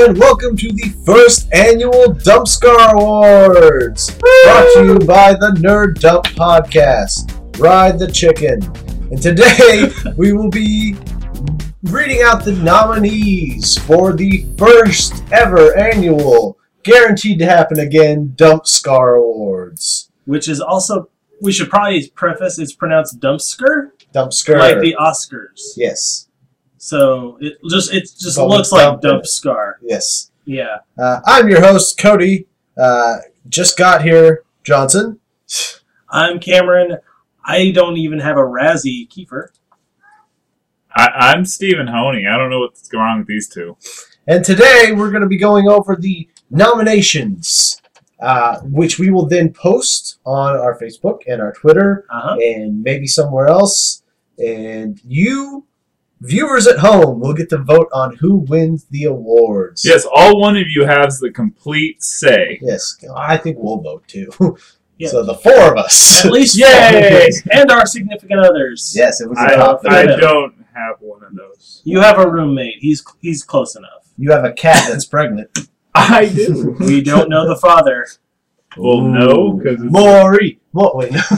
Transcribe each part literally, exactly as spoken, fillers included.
and welcome to the first annual Dump Scar Awards, brought to you by the Nerd Dump Podcast. Ride the chicken. And today we will be reading out the nominees for the first ever annual, guaranteed to happen again, Dump Scar Awards. Which is also, we should probably preface, it's pronounced Dumpsker, Dumpsker. like the Oscars. Yes. So it just it just But looks with like dump in it. Dump Scar. Yes. Yeah. Uh, I'm your host, Cody. Uh, just got here, Johnson. I'm Cameron. I don't even have a Razzie Kiefer. I, I'm Stephen Honey. I don't know what's wrong with these two. And today we're going to be going over the nominations, uh, which we will then post on our Facebook and our Twitter Uh-huh. and maybe somewhere else. And you, viewers at home, will get to vote on who wins the awards. Yes, all one of you has the complete say. Yes, I think we'll vote too. Yeah. So the four of us. At least Yay! four. And our significant others. Yes, it was a I, confident. I know. don't have one of those. You have a roommate. He's he's close enough. You have a cat that's pregnant. I do. We don't know the father. Well, no, because Maury. Mo- wait, no.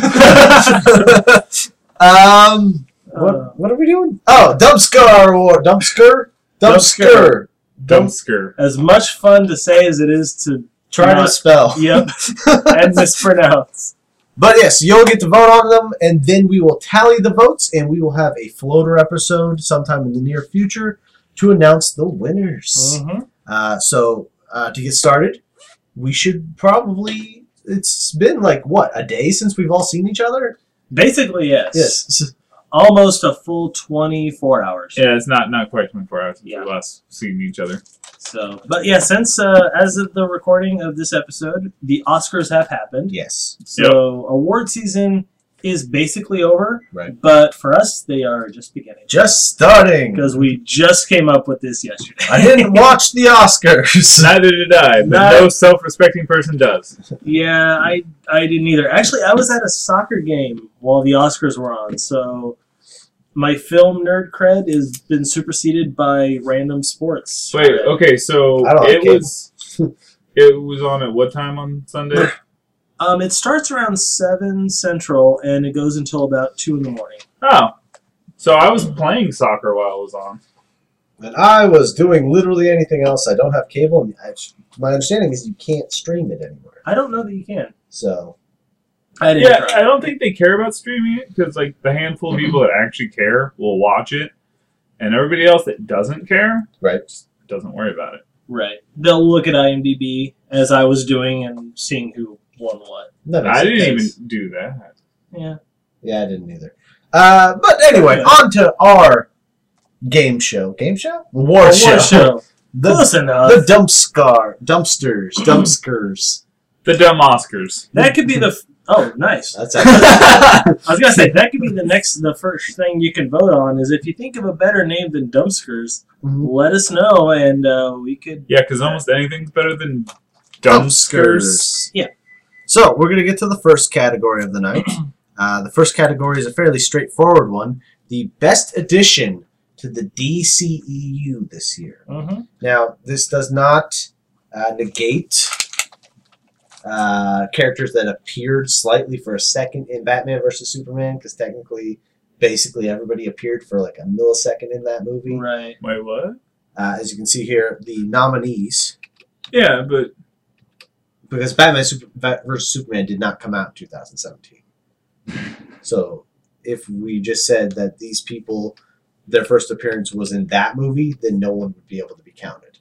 um, Uh, what, what are we doing? Oh, Dumpscar Award. Dumpsker? Dumpsker. Dump. dumpster. As much fun to say as it is to Try to not- spell. Yep. and mispronounce. But yes, you'll get to vote on them, and then we will tally the votes, and we will have a floater episode sometime in the near future to announce the winners. Mm-hmm. Uh, so, uh, to get started, we should probably... It's been like, what, a day since we've all seen each other? Basically, yes. Yes. Almost a full twenty-four hours. Yeah, it's not, not quite twenty-four hours since Yeah. we last seen each other. So, but yeah, since uh, as of the recording of this episode, the Oscars have happened. Yes. So award season is basically over. Right. But for us, they are just beginning. Just starting. Because we just came up with this yesterday. I didn't watch the Oscars. Neither did I, but Not- no self-respecting person does. Yeah, I I didn't either. Actually, I was at a soccer game while the Oscars were on, so my film nerd cred has been superseded by random sports. Wait, cred. okay, so I don't like it was it was on at what time on Sunday? Um, it starts around seven Central, and it goes until about two in the morning. Oh, so I was playing soccer while it was on. And I was doing literally anything else. I don't have cable. And I, my understanding is you can't stream it anywhere. I don't know that you can. So, I didn't Yeah, try. I don't think they care about streaming it because like the handful of people that actually care will watch it, and everybody else that doesn't care right. just doesn't worry about it. Right. They'll look at IMDb as I was doing and seeing who won what. That makes I didn't sense. even do that. Yeah. Yeah, I didn't either. Uh, but anyway, Okay. on to our game show. Game show? Award Award show. show. The, Close enough. the Dumpscar. Dumpsters. Dumpskers. The dumb Oscars. That could be the. F- oh, nice. That's actually... I was gonna say that could be the next, the first thing you can vote on is if you think of a better name than Dumpskers, Mhm. let us know and uh, we could. Yeah, because almost anything's better than dumpsters. Yeah. So, we're going to get to the first category of the night. Uh, the first category is a fairly straightforward one. The best addition to the D C E U this year. Mm-hmm. Now, this does not uh, negate uh, characters that appeared slightly for a second in Batman versus Superman, because technically, basically everybody appeared for like a millisecond in that movie. Right. Wait, what? Uh, as you can see here, the nominees, Yeah, but because Batman Super, Bat versus Superman did not come out in two thousand seventeen. So, if we just said that these people, their first appearance was in that movie, then no one would be able to be counted.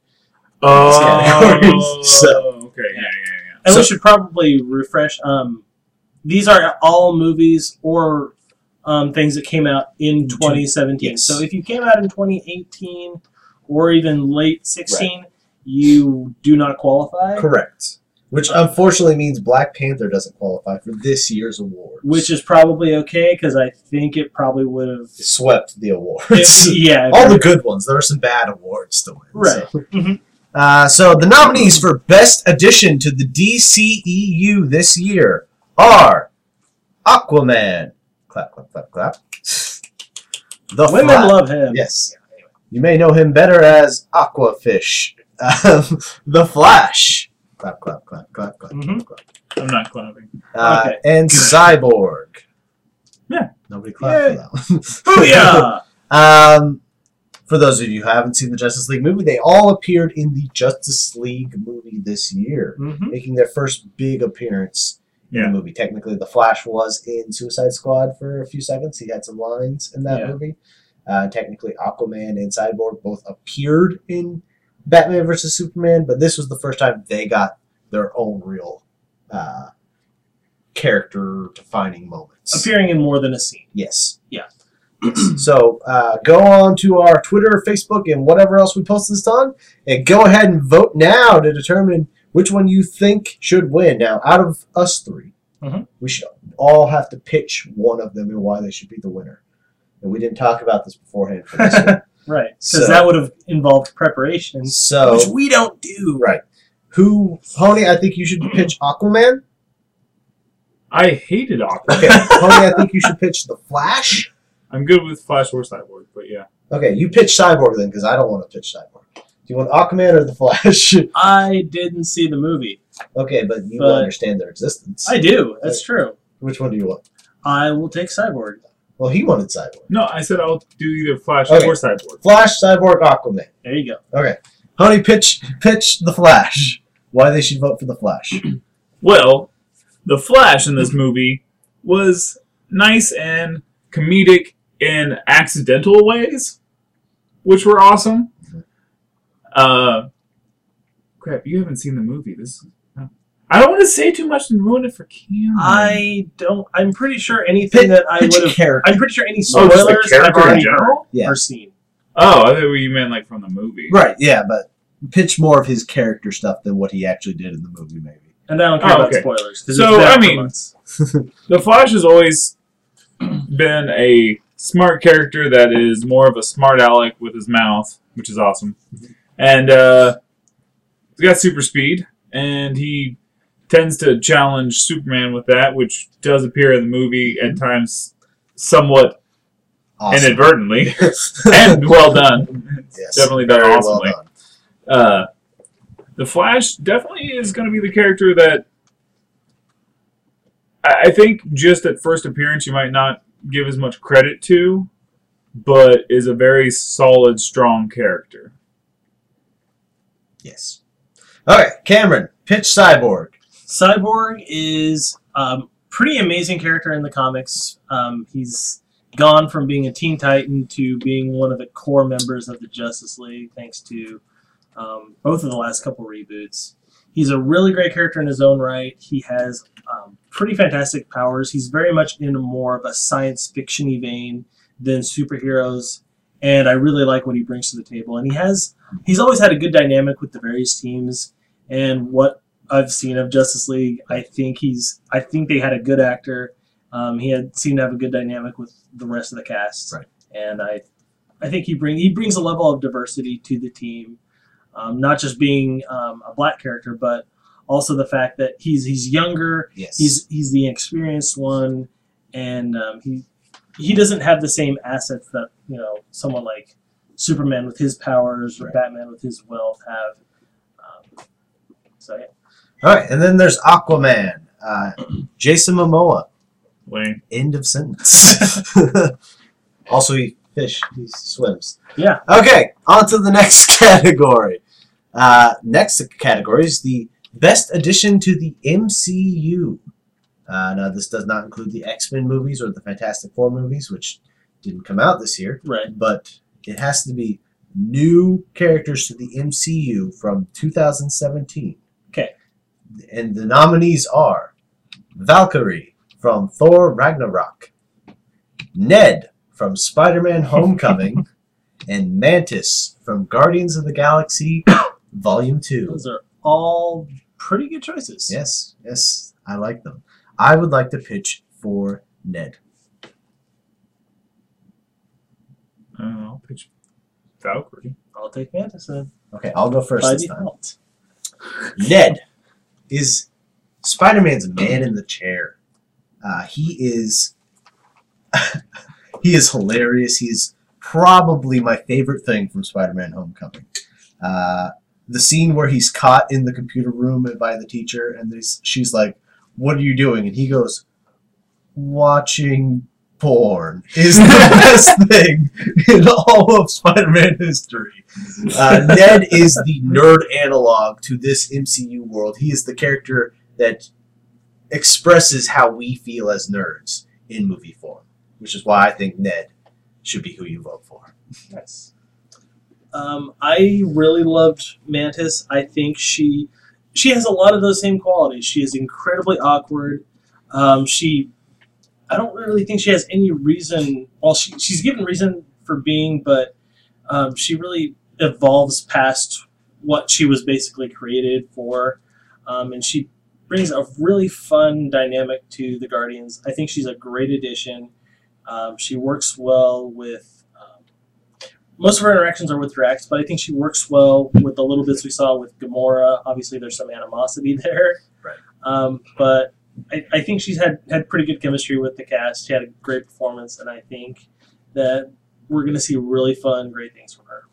oh, So- okay, yeah, yeah, And So- we should probably refresh. Um, these are all movies or um, things that came out in twenty seventeen. Yes. So if you came out in twenty eighteen or even late sixteen, you do not qualify. Correct. Which unfortunately means Black Panther doesn't qualify for this year's awards. Which is probably okay because I think it probably would have. It swept the awards. Yeah. All the good ones. There are some bad awards to win. Right. So. Mhm. Uh, so the nominees for Best Addition to the D C E U this year are Aquaman. Clap, clap, clap, clap. The Women Flash. love him. Yes. You may know him better as Aquafish Um, the Flash. Clap, clap, clap, clap, clap, Mhm. clap, clap. I'm not clapping. Uh, Okay. And Cyborg. Yeah. Nobody clapped Yay. for that one. Booyah! Um, for those of you who haven't seen the Justice League movie, they all appeared in the Justice League movie this year, Mhm. making their first big appearance in Yeah. the movie. Technically, the Flash was in Suicide Squad for a few seconds. He had some lines in that Yeah. movie. Uh, technically, Aquaman and Cyborg both appeared in Batman versus Superman, but this was the first time they got their own real uh, character-defining moments. Appearing in more than a scene. Yes. Yeah. So uh, go on to our Twitter, Facebook, and whatever else we post this on, and go ahead and vote now to determine which one you think should win. Now, out of us three, Mhm. we should all have to pitch one of them and why they should be the winner. And we didn't talk about this beforehand for this one. Right. Because So- that would have involved preparation, So, which we don't do. right. Who, Pony, I think you should pitch Aquaman. I hated Aquaman. Okay, Pony, I think you should pitch The Flash. I'm good with Flash or Cyborg, but yeah. Okay, you pitch Cyborg then, because I don't want to pitch Cyborg. Do you want Aquaman or The Flash? I didn't see the movie. Okay, but you But- understand their existence. I do. That's true. Which one do you want? I will take Cyborg. Well, he wanted Cyborg. No, I said I'll do either Flash Okay. or Cyborg. Flash, Cyborg, Aquaman. There you go. Okay. Honey, pitch pitch The Flash. Why they should vote for The Flash. Well, the Flash in this movie was nice and comedic in accidental ways, which were awesome. Uh, crap, you haven't seen the movie. This, I don't want to say too much and ruin it for Cam. I don't. I'm pretty sure anything Pitch, that I pitch would have. character. I'm pretty sure any Oh, just spoilers the I've character in already general? heard Yeah. or seen. Oh, I thought you meant like from the movie. Right, yeah, but pitch more of his character stuff than what he actually did in the movie, maybe. And I don't care Oh, about okay. spoilers. 'Cause So, it's been I out for mean- months. The Flash has always been a smart character that is more of a smart aleck with his mouth, which is awesome. And uh, he's got super speed, and he tends to challenge Superman with that, which does appear in the movie at times somewhat Awesome. inadvertently. And well done. Yes, Definitely done very awesomely. Well done. Uh, the Flash definitely is going to be the character that I I think just at first appearance you might not give as much credit to, but is a very solid, strong character. Yes. Okay, Cameron, pitch Cyborg. Cyborg is um, pretty amazing character in the comics. Um, he's gone from being a Teen Titan to being one of the core members of the Justice League, thanks to um, both of the last couple reboots. He's a really great character in his own right. He has um, pretty fantastic powers. He's very much in a more of a science fiction-y vein than superheroes, and I really like what he brings to the table. And he has he's always had a good dynamic with the various teams, and what I've seen of Justice League, I think he's I think they had a good actor. Um, he had seemed to have a good dynamic with the rest of the cast, Right. and I I think he bring he brings a level of diversity to the team, um, not just being um, a black character, but also the fact that he's he's younger, Yes. he's he's the experienced one, and um, he he doesn't have the same assets that you know someone like Superman with his powers or Right. Batman with his wealth have. Um, so yeah. All right, and then there's Aquaman. Uh, Jason Momoa. Lane. End of sentence. Also, he fish. He swims. Yeah. Okay, on to the next category. Uh, next category is the best addition to the M C U. Uh, now, this does not include the X-Men movies or the Fantastic Four movies, which didn't come out this year. Right. But it has to be new characters to the M C U from two thousand seventeen. Okay. And the nominees are Valkyrie from Thor Ragnarok, Ned from Spider-Man Homecoming, and Mantis from Guardians of the Galaxy Volume two. Those are all pretty good choices. Yes, yes, I like them. I would like to pitch for Ned. I don't know. Pitch Valkyrie. I'll take Mantis then. Okay, I'll go first By this time. default. Ned is Spider-Man's man in the chair. Uh, he is he is hilarious. He's probably my favorite thing from Spider-Man Homecoming. Uh, the scene where he's caught in the computer room by the teacher, and this, she's like, "What are you doing?" And he goes, "Watching porn," is the best thing in all of Spider-Man history. Uh, Ned is the nerd analog to this M C U world. He is the character that expresses how we feel as nerds in movie form, which is why I think Ned should be who you vote for. Nice. Um, I really loved Mantis. I think she she has a lot of those same qualities. She is incredibly awkward. Um, she, I don't really think she has any reason. Well, she, she's given reason for being, but um, she really evolves past what she was basically created for, um, and she brings a really fun dynamic to the Guardians. I think she's a great addition. Um, she works well with. Um, most of her interactions are with Drax, but I think she works well with the little bits we saw with Gamora. Obviously, there's some animosity there, Right. Um, but I, I think she's had, had pretty good chemistry with the cast. She had a great performance, and I think that we're going to see really fun, great things from her.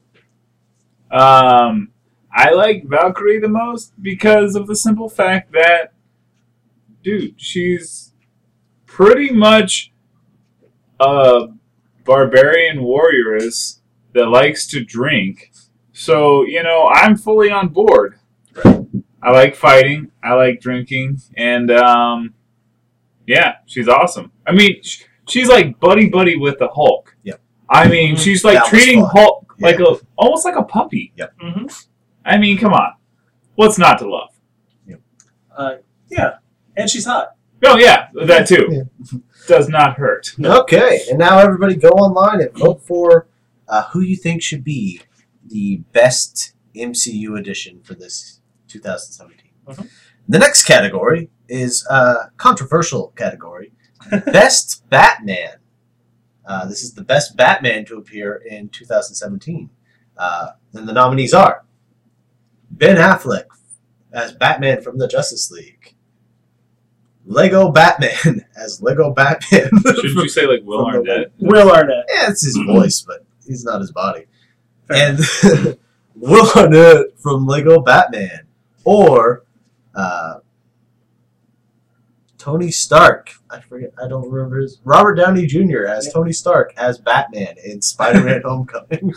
Um, I like Valkyrie the most because of the simple fact that, dude, she's pretty much a barbarian warrioress that likes to drink. So, you know, I'm fully on board. I like fighting, I like drinking, and, um, yeah, she's awesome. I mean, sh- she's like buddy-buddy with the Hulk. Yep. I mean, Mhm. she's like That was treating fun. Hulk like Yeah. a almost like a puppy. Yep. Mm-hmm. I mean, come on. What's not to love? Uh, yeah, and she's hot. Oh, yeah, that too. Yeah. Does not hurt. Okay, and now everybody go online and vote for uh, who you think should be the best M C U edition for this two thousand seventeen. Mhm. The next category is a controversial category, Best Batman. Uh, this is the best Batman to appear in two thousand seventeen. Uh, and the nominees are Ben Affleck as Batman from the Justice League, Lego Batman as Lego Batman. Shouldn't you say like Will From the- Arnett? Will Arnett. Yeah, it's his voice, but he's not his body. And Will Arnett from Lego Batman. Or uh, Tony Stark. I forget. I don't remember his. Robert Downey Junior as Yeah. Tony Stark as Batman in Spider-Man Homecoming.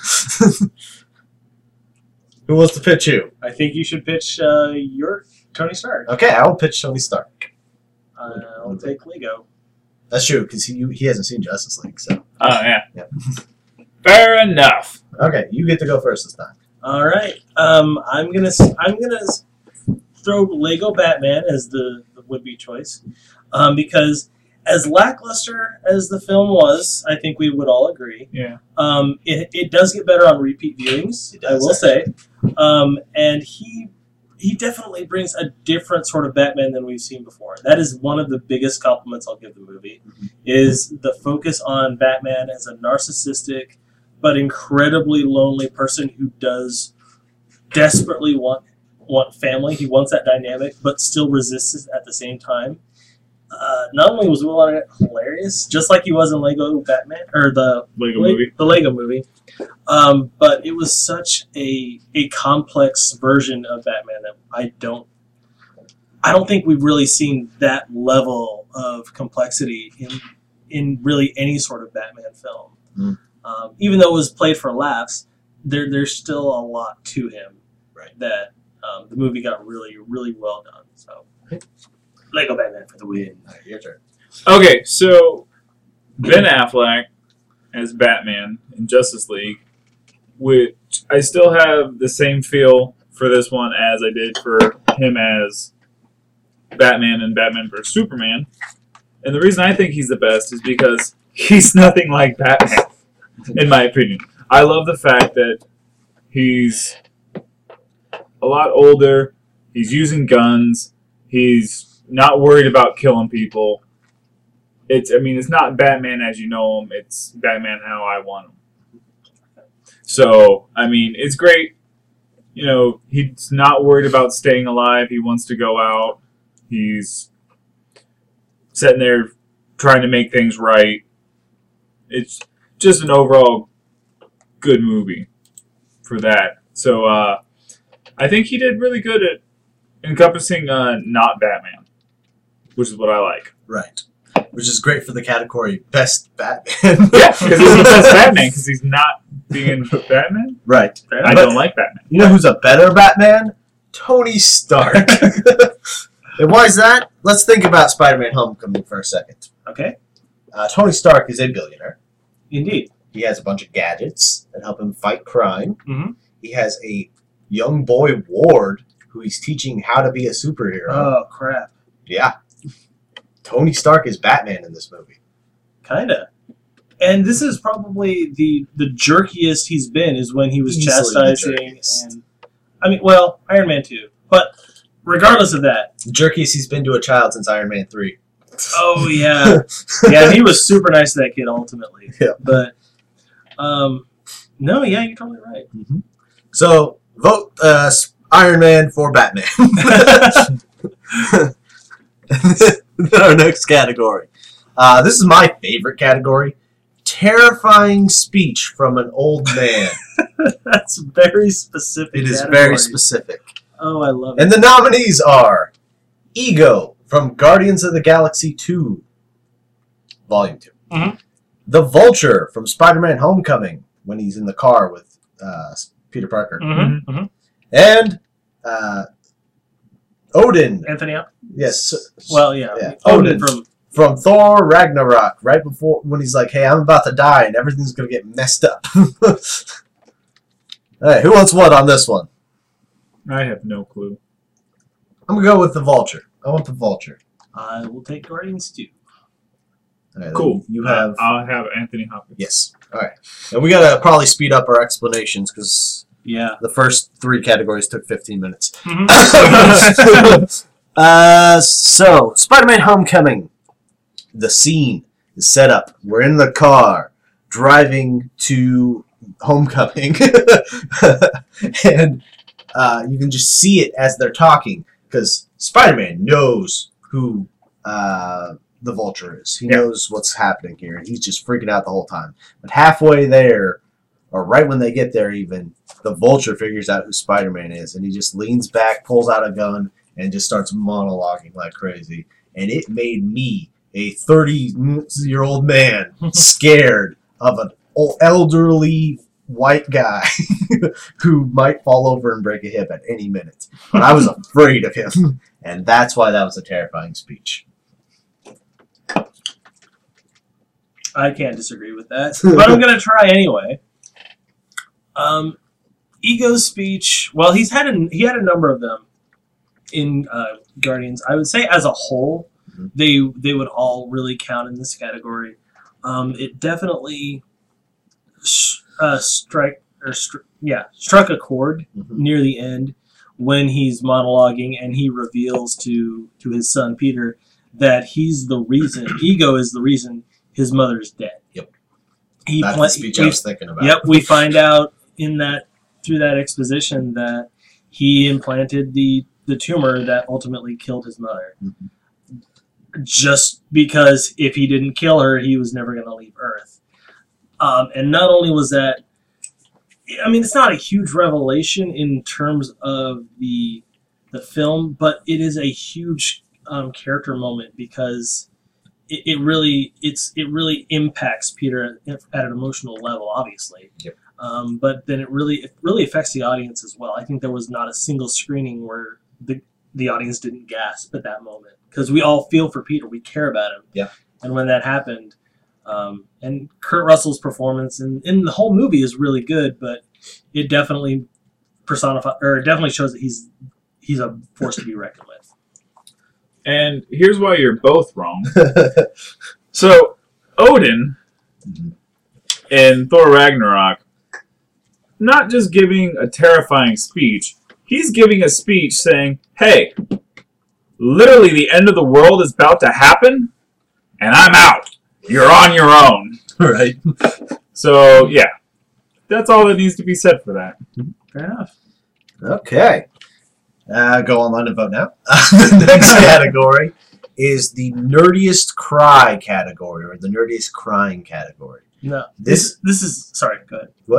Who wants to pitch you? I think you should pitch uh, your Tony Stark. Okay, I will pitch Tony Stark. Uh, I'll take Lego. That's true, because he he hasn't seen Justice League. So Oh, yeah. Yeah. Fair enough. okay, you get to go first this time. All right. Um, I'm gonna s- I'm gonna s- throw Lego Batman as the, the would-be choice, um, because as lackluster as the film was, I think we would all agree. Yeah. Um, it, it does get better on repeat viewings. It I does, will say, um, and he he definitely brings a different sort of Batman than we've seen before. That is one of the biggest compliments I'll give the movie, Mhm. is the focus on Batman as a narcissistic but incredibly lonely person who does desperately want want family. He wants that dynamic, but still resists it at the same time. Uh, not only was Will Arnett hilarious, just like he was in Lego Batman or the Lego Le- movie. the Lego movie, um, but it was such a a complex version of Batman that I don't I don't think we've really seen that level of complexity in in really any sort of Batman film. Mm. Um, even though it was played for laughs, there there's still a lot to him Right. that um, the movie got really really well done. So, Lego Batman for the win. All right, your turn. Okay, so Ben Affleck as Batman in Justice League, which I still have the same feel for this one as I did for him as Batman and Batman versus Superman. And the reason I think he's the best is because he's nothing like Batman, in my opinion. I love the fact that he's a lot older, he's using guns, he's not worried about killing people. It's, I mean, it's not Batman as you know him. It's Batman how I want him. So, I mean, it's great. You know, he's not worried about staying alive. He wants to go out. He's sitting there trying to make things right. It's just an overall good movie for that. So, uh, I think he did really good at encompassing uh, not Batman, which is what I like. Right. Which is great for the category Best Batman. Yeah, because he's the best Batman, because he's not being Batman. Right. I But don't like Batman. you know who's a better Batman? Tony Stark. And why is that? Let's think about Spider-Man Homecoming for a second. Okay. Uh, Tony Stark is a billionaire. Indeed. He has a bunch of gadgets that help him fight crime. Mhm. He has a young boy ward who he's teaching how to be a superhero. Oh crap. Yeah. Tony Stark is Batman in this movie. Kinda. And this is probably the the jerkiest he's been is when he was Easily the chastising jerkiest. and I mean well, Iron Man two. But regardless of that. The jerkiest he's been to a child since Iron Man three. Oh yeah. Yeah, he was super nice to that kid ultimately. Yeah. But um no, yeah, you're totally right. Mm-hmm. So, vote uh, Iron Man for Batman. Our next category. Uh, this is my favorite category. Terrifying speech from an old man. That's very specific. It is category. very specific. Oh, I love it. And the nominees are Ego from Guardians of the Galaxy two, Volume two. Mhm. The Vulture from Spider-Man Homecoming, when he's in the car with uh, Peter Parker. Mm-hmm, mm-hmm. And uh, Odin. Anthony up? Yes. Well, yeah. Yeah. Odin, Odin. from From Thor Ragnarok, right before when he's like, hey, I'm about to die and everything's going to get messed up. All right, who wants what on this one? I have no clue. I'm going to go with the Vulture. I want the Vulture. I will take Guardians two. All right, Cool. You have... Uh, I'll have Anthony Hopkins. Yes. All right. And we got to probably speed up our explanations because Yeah. the first three categories took fifteen minutes. Mm-hmm. uh, so, Spider-Man Homecoming. The scene is set up. We're in the car driving to Homecoming. And uh, you can just see it as they're talking because Spider-Man knows who uh, the Vulture is. He Yeah. knows what's happening here, and he's just freaking out the whole time. But halfway there, or right when they get there even, the Vulture figures out who Spider-Man is, and he just leans back, pulls out a gun, and just starts monologuing like crazy. And it made me, a thirty-year-old man, scared of an old, elderly white guy who might fall over and break a hip at any minute. But I was afraid of him, and that's why that was a terrifying speech. I can't disagree with that, but I'm going to try anyway. Um, Ego's speech. Well, he's had a, he had a number of them in uh, Guardians. I would say as a whole, mm-hmm. they they would all really count in this category. Um, it definitely uh, strike or stri- yeah struck a chord mm-hmm. near the end when he's monologuing and he reveals to to his son Peter that he's the reason. Ego is the reason his mother's dead. Yep. He That's pla- the speech I was thinking about. Yep, we find out in that through that exposition that he implanted the, the tumor that ultimately killed his mother. Mm-hmm. Just because if he didn't kill her, he was never going to leave Earth. Um, and not only was that, I mean, it's not a huge revelation in terms of the the film, but it is a huge um, character moment because it, it really it's it really impacts Peter at, at an emotional level, obviously. Yep. Um, but then it really it really affects the audience as well. I think there was not a single screening where the the audience didn't gasp at that moment because we all feel for Peter, we care about him. Yeah. And when that happened, um, and Kurt Russell's performance in, in the whole movie is really good, but it definitely personifies or it definitely shows that he's he's a force to be reckoned with. And here's why you're both wrong. So Odin mm-hmm. in Thor Ragnarok, not just giving a terrifying speech, he's giving a speech saying, hey, literally the end of the world is about to happen, and I'm out. You're on your own. Right. So, yeah. That's all that needs to be said for that. Fair enough. Okay. Uh, go online and vote now. The next category is the nerdiest cry category, or the nerdiest crying category. No. This This this is sorry, go ahead. What?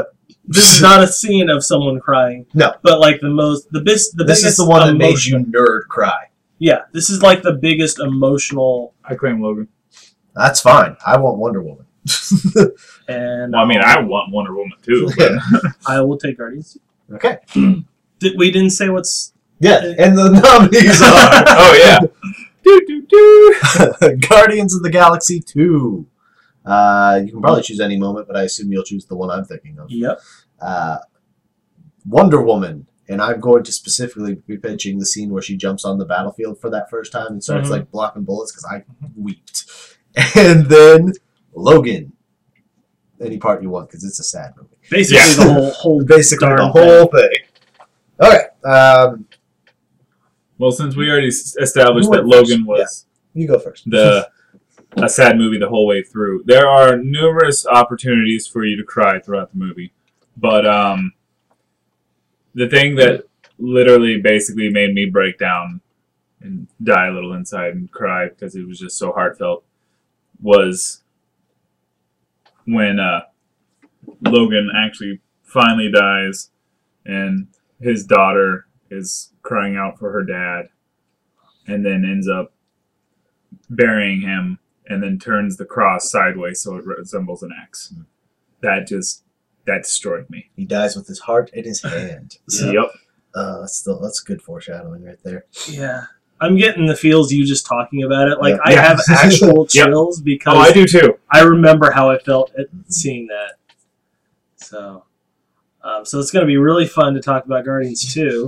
this is not a scene of someone crying. No. But like the most, the bis, the This biggest is the one that made emotion- you nerd cry. Yeah, this is like the biggest emotional. I claim Logan. That's fine. I want Wonder Woman. And Well, I mean, I want Wonder Woman too. But I will take Guardians. Okay. Did, we didn't say what's. Yeah, and the nominees are oh yeah. do, do, do. Guardians of the Galaxy two. Uh, you can probably choose any moment, but I assume you'll choose the one I'm thinking of. Yep. Uh, Wonder Woman, and I'm going to specifically be pitching the scene where she jumps on the battlefield for that first time and starts Mhm. like blocking bullets because I weeped. And then Logan. Any part you want because it's a sad movie. Basically, Yeah. the whole whole Basically, the darn whole thing. Okay, um, Well, since we already s- established You that went first. Logan was you go first. the a sad movie the whole way through, there are numerous opportunities for you to cry throughout the movie. But um, the thing that literally basically made me break down and die a little inside and cry because it was just so heartfelt was when uh, Logan actually finally dies and his daughter is crying out for her dad and then ends up burying him and then turns the cross sideways so it resembles an X. That just, that destroyed me. He dies with his heart in his hand. Yeah. Yep. Uh, that's still that's good foreshadowing right there. Yeah. I'm getting the feels you just talking about it. Like, Yeah. I Yeah. have actual Yep. chills because Oh, I do too. I remember how I felt at seeing that. So, um, so it's going to be really fun to talk about Guardians two.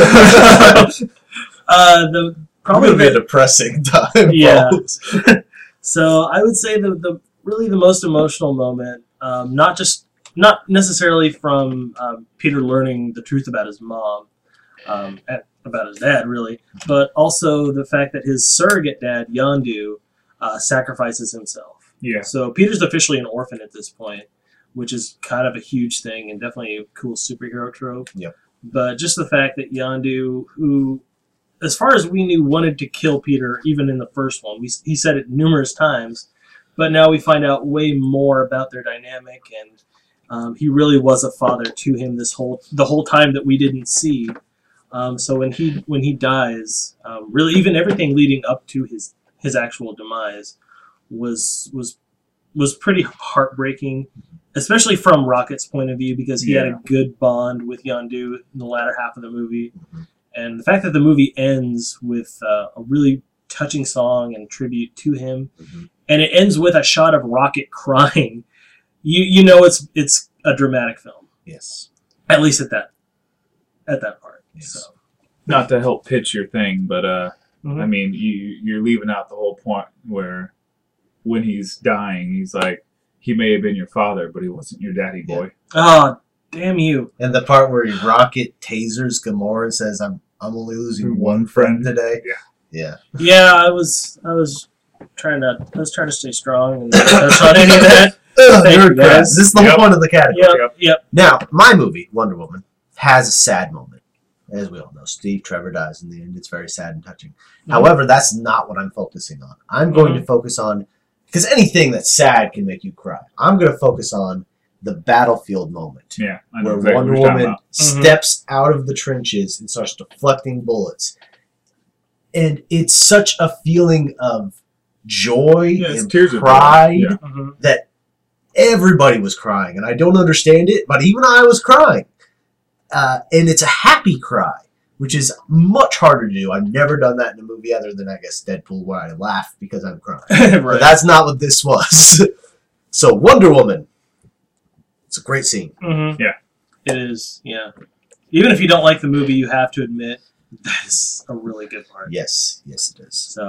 uh, the Probably probably be a the, depressing time. Yeah. folks. so I would say the the really the most emotional moment, um, not just not necessarily from um, Peter learning the truth about his mom, um, and about his dad really, but also the fact that his surrogate dad Yondu uh, sacrifices himself. Yeah. So Peter's officially an orphan at this point, which is kind of a huge thing and definitely a cool superhero trope. Yep. But just the fact that Yondu, who, as far as we knew, wanted to kill Peter even in the first one, we, he said it numerous times, but now we find out way more about their dynamic, and um, he really was a father to him this whole the whole time that we didn't see. Um, so when he when he dies, um, really even everything leading up to his his actual demise was was was pretty heartbreaking, especially from Rocket's point of view, because he had Yeah. a good bond with Yondu in the latter half of the movie, and the fact that the movie ends with uh, a really touching song and tribute to him, Mhm. and it ends with a shot of Rocket crying, you you know it's it's a dramatic film, Yes. at least at that at that part. Yes. So. Not to help pitch your thing, but uh, Mhm. I mean, you you're leaving out the whole point where when he's dying, he's like, he may have been your father, but he wasn't your daddy boy. Oh, damn you! And the part where Rocket tasers Gamora and says, "I'm I'm only losing one friend today." Yeah. Yeah. Yeah, I was I was trying to I was trying to stay strong and not touch on any of that. Ugh, Thank nerd you, guys. crap. This is the whole Yep. point of the category. Yep, Yep. yep. Now, my movie, Wonder Woman, has a sad moment. As we all know, Steve Trevor dies in the end. It's very sad and touching. Mhm. However, that's not what I'm focusing on. I'm going Mhm. to focus on, because anything that's sad can make you cry. I'm going to focus on the battlefield moment. Yeah, I know Where exactly Wonder what you're talking Woman about. Mhm. steps out of the trenches and starts deflecting bullets. And it's such a feeling of joy Yeah, it's and tears of joy. pride Yeah. Mhm. that everybody was crying. And I don't understand it, but even I was crying. Uh, and it's a happy cry, which is much harder to do. I've never done that in a movie other than, I guess, Deadpool, where I laugh because I'm crying. But right. that's not what this was. So Wonder Woman. It's a great scene. Mhm. Yeah. It is. Yeah. Even if you don't like the movie, you have to admit that is a really good part. Yes, yes it is. So.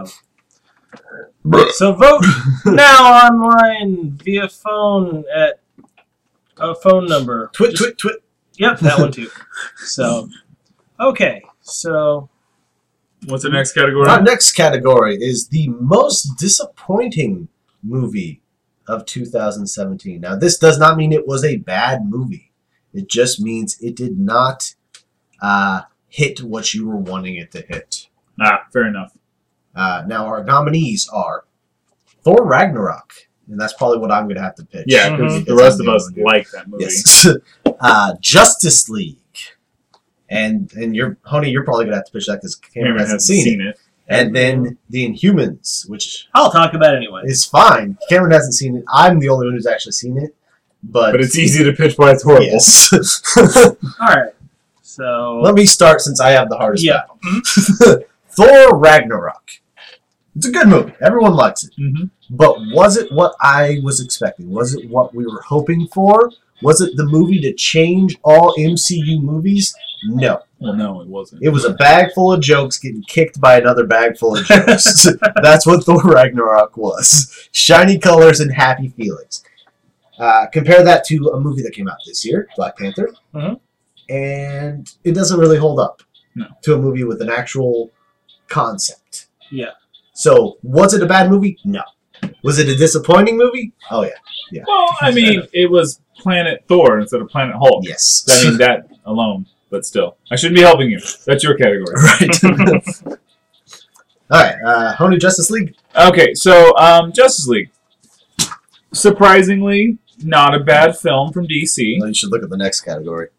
So vote now online via phone at a phone number. Twit, Just- twit, twit. Yep, that one too. So, okay. So, What's the next category? Our next category is the most disappointing movie of two thousand seventeen. Now, this does not mean it was a bad movie. It just means it did not uh, hit what you were wanting it to hit. Ah, fair enough. Uh, now, our nominees are Thor Ragnarok, and that's probably what I'm going to have to pitch. Yeah, because Mhm. the rest I'm of the us only one. like that movie. Yes. uh, Justice League. And and you're, Honey, you're probably going to have to pitch that because Cameron hasn't seen, it. it. And then The Inhumans, which I'll talk about it anyway. is fine. Cameron hasn't seen it. I'm the only one who's actually seen it. But, But it's easy to pitch why it's horrible. yes. All right. So Let me start since I have the hardest yeah. battle. Thor Ragnarok. It's a good movie. Everyone likes it. Mm-hmm. But was it what I was expecting? Was it what we were hoping for? Was it the movie to change all M C U movies? No. Well, no, it wasn't. It was a bag full of jokes getting kicked by another bag full of jokes. That's what Thor Ragnarok was. Shiny colors and happy feelings. Uh, compare that to a movie that came out this year, Black Panther. Mm-hmm. And it doesn't really hold up No. to a movie with an actual concept. Yeah. So, was it a bad movie? No. Was it a disappointing movie? Oh, yeah. Yeah. Well, I mean, it was Planet Thor instead of Planet Hulk. Yes. I mean, that alone, but still. I shouldn't be helping you. That's your category. Right. All right. Uh, Honey, Justice League. Okay, so um, Justice League. Surprisingly, not a bad film from D C. Well, you should look at the next category.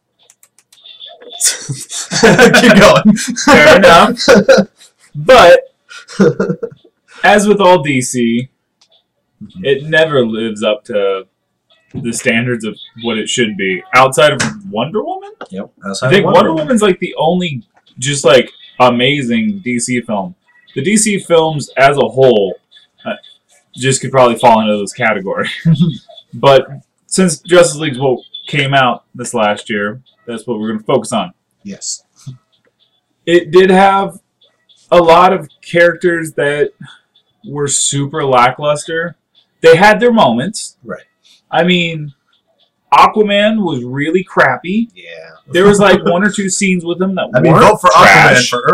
Keep going. Fair enough. But, as with all D C, it never lives up to the standards of what it should be. Outside of Wonder Woman? Yep. I think Wonder Woman's like the only just like amazing D C film. The D C films as a whole uh, just could probably fall into this category. But since Justice League's what came out this last year, that's what we're going to focus on. Yes. It did have a lot of characters that were super lackluster. They had their moments. Right. I mean, Aquaman was really crappy. Yeah. There was like one or two scenes with him that I mean, weren't vote for trash. Aquaman for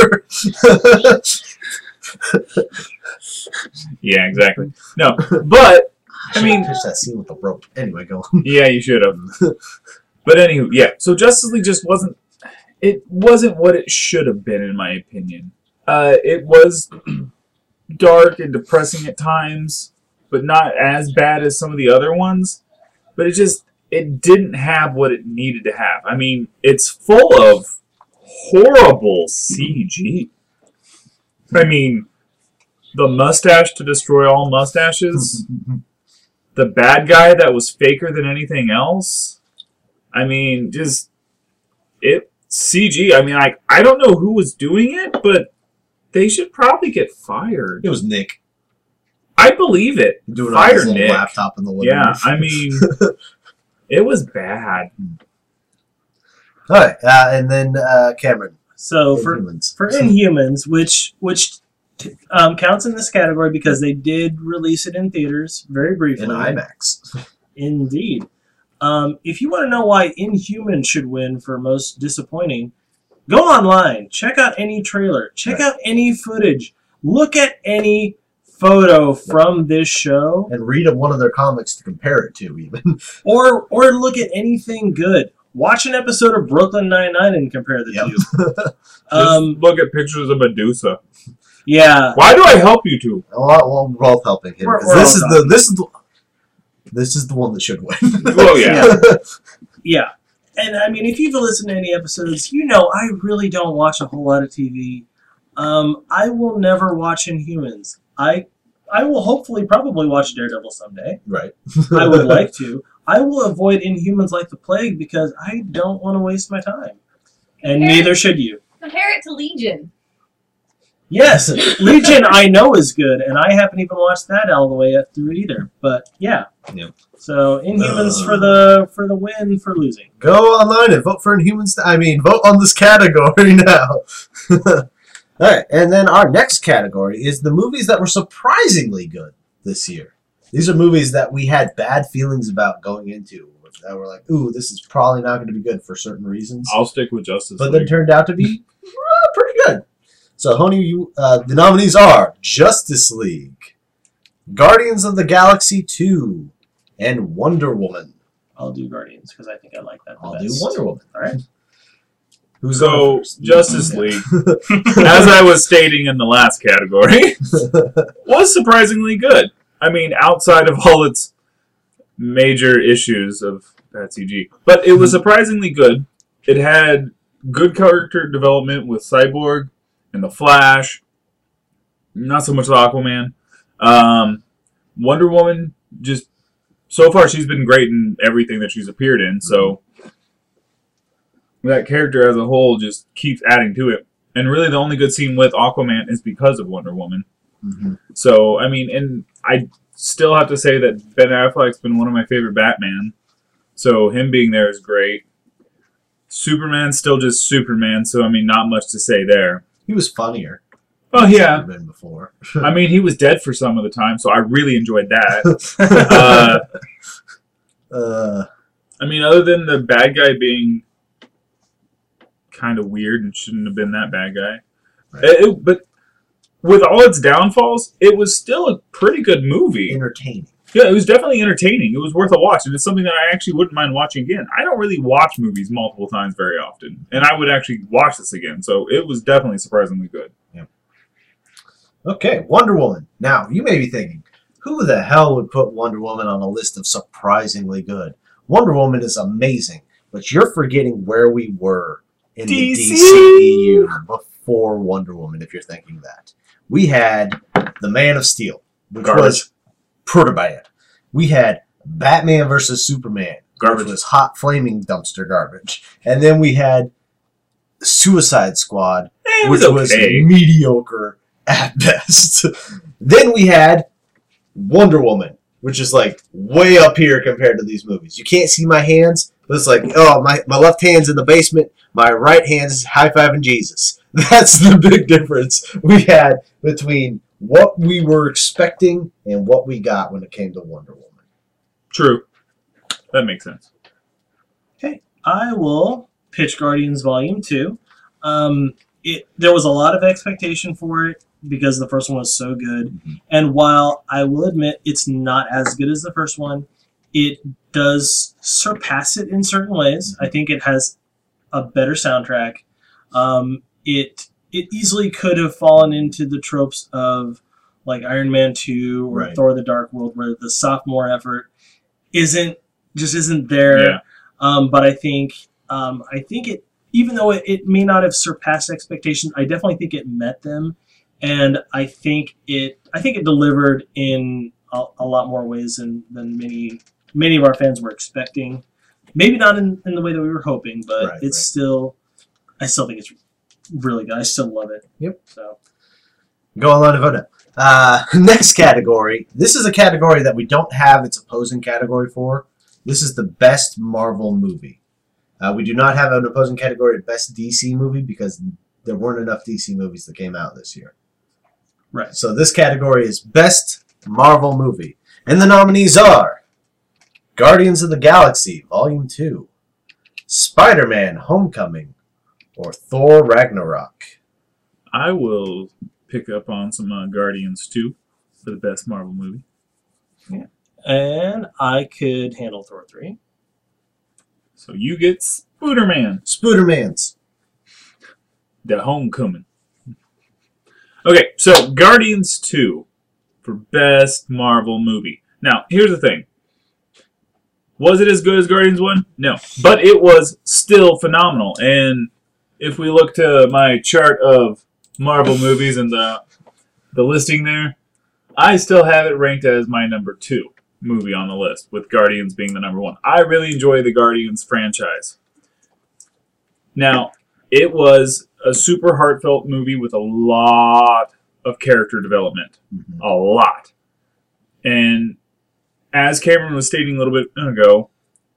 earlier. Yeah, exactly. No, but I mean, pitch that scene with the rope. Anyway, go on. yeah, you should have. But anywho, yeah. So Justice League just wasn't. It wasn't what it should have been, in my opinion. Uh, it was dark and depressing at times, but not as bad as some of the other ones. But it just it didn't have what it needed to have. I mean, it's full of horrible C G. I mean, the mustache to destroy all mustaches. The bad guy that was faker than anything else. I mean, just it C G. I mean, like I don't know who was doing it, but they should probably get fired. It was Nick. I believe it. Doing Fire on his little Nick. laptop in the living Yeah, room. I mean, it was bad. All right, uh, and then uh, Cameron. So for Inhumans. for Inhumans, which which um, counts in this category because they did release it in theaters very briefly. in IMAX. Indeed. Um, if you want to know why Inhuman should win for most disappointing, go online, check out any trailer, check Right. out any footage, look at any photo from this show, And read one of their comics to compare it to, even. or or look at anything good. Watch an episode of Brooklyn Nine-Nine and compare the Yep. two. Just Um, look at pictures of Medusa. yeah. Why do I help you two? well, well, we're both helping him. We're- 'cause we're this all is the this is the this is the one that should win. Well, yeah. Yeah. And I mean, if you've listened to any episodes, you know I really don't watch a whole lot of T V. Um, I will never watch Inhumans. I I will hopefully probably watch Daredevil someday. Right. I would like to. I will avoid Inhumans like the plague because I don't want to waste my time. And neither should you. Compare it to Legion. Yes, Legion I know is good, and I haven't even watched that all the way up through either. But yeah. Yep. So Inhumans Uh. for the for the win for losing. Go online and vote for Inhumans. I mean, vote on this category now. All right, and then our next category is the movies that were surprisingly good this year. These are movies that we had bad feelings about going into. That were like, ooh, this is probably not going to be good for certain reasons. I'll stick with Justice But then League. turned out to be uh, pretty good. So, Honey, you, uh, the nominees are Justice League, Guardians of the Galaxy two, and Wonder Woman. I'll do Guardians because I think I like that the I'll best. do Wonder Woman. All right. Who's going So, first? Justice Yeah. League, as I was stating in the last category, was surprisingly good. I mean, outside of all its major issues of bad C G. But it was surprisingly good. It had good character development with Cyborg and the Flash. Not so much with Aquaman. Um, Wonder Woman, just so far she's been great in everything that she's appeared in. So that character as a whole just keeps adding to it. And really the only good scene with Aquaman is because of Wonder Woman. Mm-hmm. So, I mean, and I still have to say that Ben Affleck's been one of my favorite Batman. So him being there is great. Superman's still just Superman, so I mean, not much to say there. He was funnier. Oh, yeah. Than before. I mean, he was dead for some of the time, so I really enjoyed that. uh, uh, I mean, other than the bad guy being kind of weird and shouldn't have been that bad guy. Right. It, it, but with all its downfalls, it was still a pretty good movie. Entertaining. Yeah, it was definitely entertaining. It was worth a watch, and it's something that I actually wouldn't mind watching again. I don't really watch movies multiple times very often, and I would actually watch this again, so it was definitely surprisingly good. Yeah. Okay, Wonder Woman. Now, you may be thinking, who the hell would put Wonder Woman on a list of surprisingly good? Wonder Woman is amazing, but you're forgetting where we were in D the C D C E U before Wonder Woman, if you're thinking that. We had The Man of Steel, which Garbage. was pretty bad. We had Batman versus Superman, Garbage. which was hot flaming dumpster garbage. And then we had Suicide Squad, Eh, it which was okay. was mediocre at best. Then we had Wonder Woman, which is like way up here compared to these movies. You can't see my hands, but it's like, oh, my, my left hand's in the basement, my right hand's high-fiving Jesus. That's the big difference we had between what we were expecting and what we got when it came to Wonder Woman. True. That makes sense. Okay, I will pitch Guardians Volume two. Um, it there was a lot of expectation for it because the first one was so good. Mm-hmm. And while I will admit it's not as good as the first one, it does surpass it in certain ways. Mm-hmm. I think it has a better soundtrack. Um, it it easily could have fallen into the tropes of like Iron Man two or Right. Thor: The Dark World, where the sophomore effort isn't just isn't there. Yeah. Um, but I think um, I think it, even though it, it may not have surpassed expectations, I definitely think it met them, and I think it I think it delivered in a, a lot more ways than, than many many of our fans were expecting. Maybe not in, in the way that we were hoping, but Right, it's right. still I still think it's really good. I still love it. Yep. So Go on to vote. Uh, next category. This is a category that we don't have its opposing category for. This is the best Marvel movie. Uh, we do not have an opposing category of best D C movie because there weren't enough D C movies that came out this year. right. So this category is best Marvel movie. And the nominees are Guardians of the Galaxy Volume two, Spider-Man Homecoming, or Thor Ragnarok. I will pick up on some uh, Guardians two for the best Marvel movie. And I could handle Thor three. So you get Spooderman, Spoodermans. the Homecoming. Okay, so Guardians two for best Marvel movie. Now, here's the thing. Was it as good as Guardians one? No. But it was still phenomenal. And if we look to my chart of Marvel movies and the the listing there, I still have it ranked as my number two movie on the list, with Guardians being the number one. I really enjoy the Guardians franchise. Now, it was a super heartfelt movie with a lot of character development. Mm-hmm. A lot. And as Cameron was stating a little bit ago,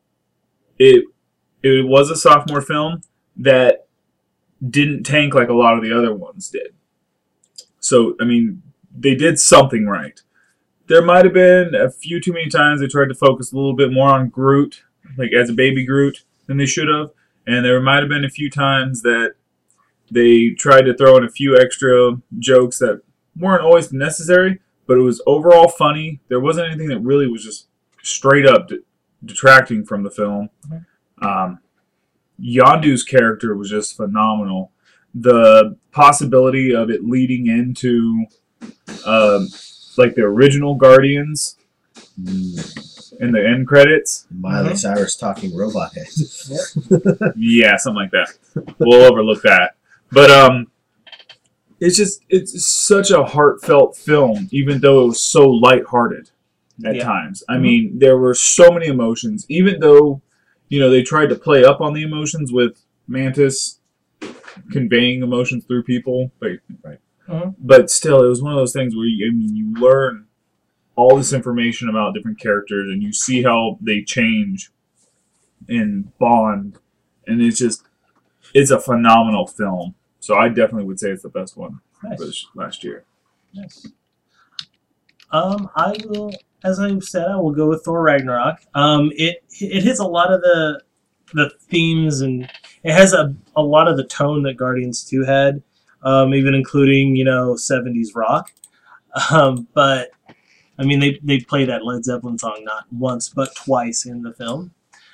it it was a sophomore film that didn't tank like a lot of the other ones did. So, I mean, they did something right. There might have been a few too many times they tried to focus a little bit more on Groot, like as a baby Groot, than they should have. And there might have been a few times that they tried to throw in a few extra jokes that weren't always necessary, but it was overall funny. There wasn't anything that really was just straight up de- detracting from the film. Mm-hmm. Um, Yondu's character was just phenomenal. The possibility of it leading into um, like the original Guardians, in the end credits. Miley Mhm. Cyrus talking robot head. Yeah, something like that. We'll overlook that. But um, it's just it's such a heartfelt film, even though it was so lighthearted at Yeah. times. I Mhm. mean, there were so many emotions, even though you know they tried to play up on the emotions with Mantis conveying emotions through people, but Right. Mhm. but still, it was one of those things where you, I mean, you learn all this information about different characters, and you see how they change and bond, and it's just it's a phenomenal film. So I definitely would say it's the best one Nice. for this last year. Nice. Um, I will, as I said, I will go with Thor Ragnarok. Um, it it hits a lot of the the themes, and it has a, a lot of the tone that Guardians two had, um, even including, you know, seventies rock. Um, but I mean, they they play that Led Zeppelin song not once but twice in the film.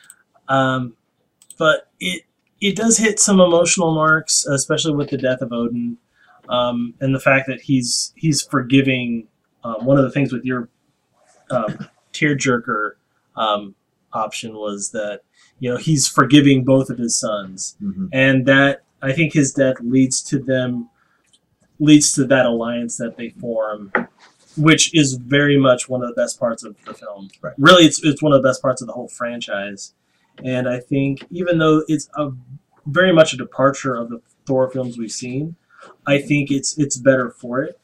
Um, but it it does hit some emotional marks, especially with the death of Odin, um, and the fact that he's he's forgiving. Um, one of the things with your um, tearjerker um, option was that, you know, he's forgiving both of his sons, Mm-hmm. and that I think his death leads to them leads to that alliance that they form, which is very much one of the best parts of the film. Right. Really, it's it's one of the best parts of the whole franchise, and I think even though it's a very much a departure of the Thor films we've seen, I think it's it's better for it.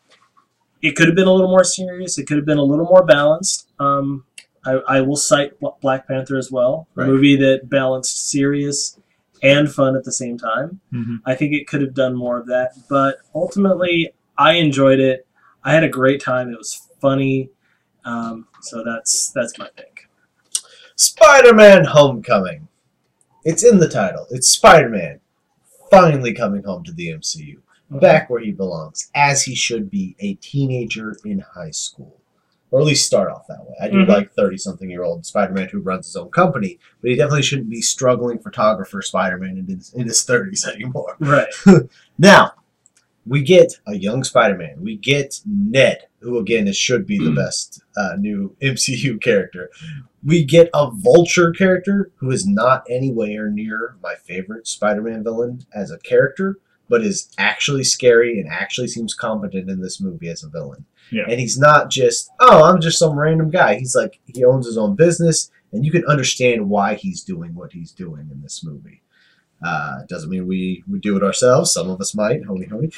It could have been a little more serious. It could have been a little more balanced. Um, I, I will cite Black Panther as well, a Right. movie that balanced serious and fun at the same time. Mm-hmm. I think it could have done more of that, but ultimately, I enjoyed it. I had a great time. It was funny, um, so that's that's my pick. Spider-Man Homecoming. It's in the title. It's Spider-Man finally coming home to the M C U. Back where he belongs, as he should be, a teenager in high school. Or at least start off that way. I do Mhm. like thirty-something-year-old Spider-Man who runs his own company, but he definitely shouldn't be struggling photographer Spider-Man in his, in his thirties anymore. Right. Now, we get a young Spider-Man. We get Ned, who again is, should be the best uh, new M C U character. We get a Vulture character who is not anywhere near my favorite Spider-Man villain as a character, but is actually scary and actually seems competent in this movie as a villain. Yeah. And he's not just, oh, I'm just some random guy. He's like, he owns his own business, and you can understand why he's doing what he's doing in this movie. Uh, doesn't mean we, we do it ourselves. Some of us might, honey, honey.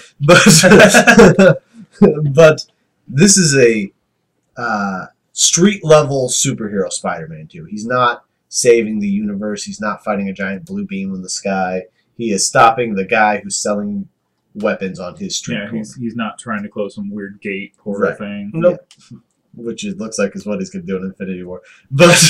But, but this is a uh, street-level superhero Spider-Man, too. He's not saving the universe. He's not fighting a giant blue beam in the sky. He is stopping the guy who's selling weapons on his street Yeah, corner. he's he's not trying to close some weird gate portal Right. thing. Nope. Yeah. Which it looks like is what he's going to do in Infinity War. But,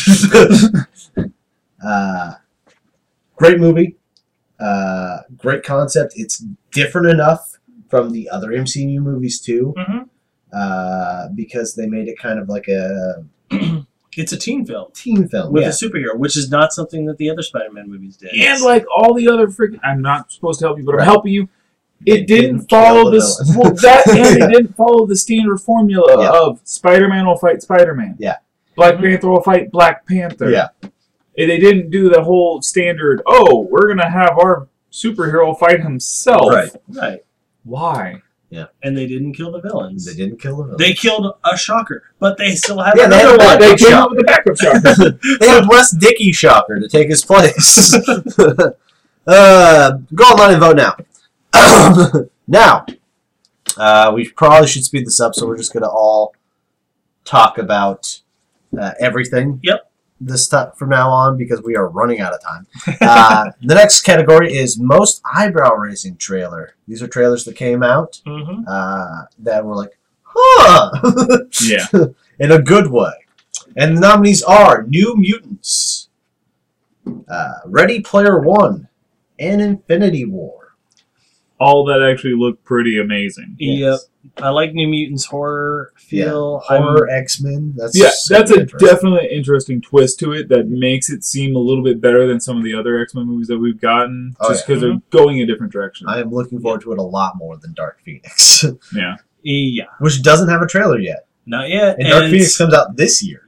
uh, great movie. Uh, great concept. It's different enough from the other M C U movies, too, Mm-hmm. uh, because they made it kind of like a It's a teen film teen film. with Yeah. a superhero, which is not something that the other Spider-Man movies did. And like all the other freaking, I'm not supposed to help you, but Right. I'm helping you. It, It didn't, didn't follow kill the this. villain. Well, that and it didn't follow the standard formula Yeah. of Spider-Man will fight Spider-Man. Yeah. Black Mhm. Panther will fight Black Panther. Yeah. And they didn't do the whole standard. Oh, we're gonna have our superhero fight himself. Right. Right. Why? And they didn't kill the villains. They didn't kill the villain. They killed a Shocker, but they still have Yeah, they another had one. a They backup came shot. up with a backup shot. They have Wes Dickey Shocker to take his place. uh, go online and vote now. Now, uh, we probably should speed this up, so we're just going to all talk about uh, everything. Yep. This time from now on because we are running out of time. Uh, the next category is most eyebrow-raising trailer. These are trailers that came out Mhm. uh, that were like, huh, Yeah. in a good way. And the nominees are New Mutants, uh, Ready Player One, and Infinity War. All that actually looked pretty amazing. Yep. I like New Mutants horror feel. Yeah. Horror I'm- X-Men. That's Yeah, so that's a interesting. definitely interesting twist to it that makes it seem a little bit better than some of the other X-Men movies that we've gotten, Oh, just yeah. because they're going a different direction. I am looking forward to it a lot more than Dark Phoenix, Yeah. Yeah. which doesn't have a trailer yet. Not yet. And Dark Phoenix comes out this year. Yep.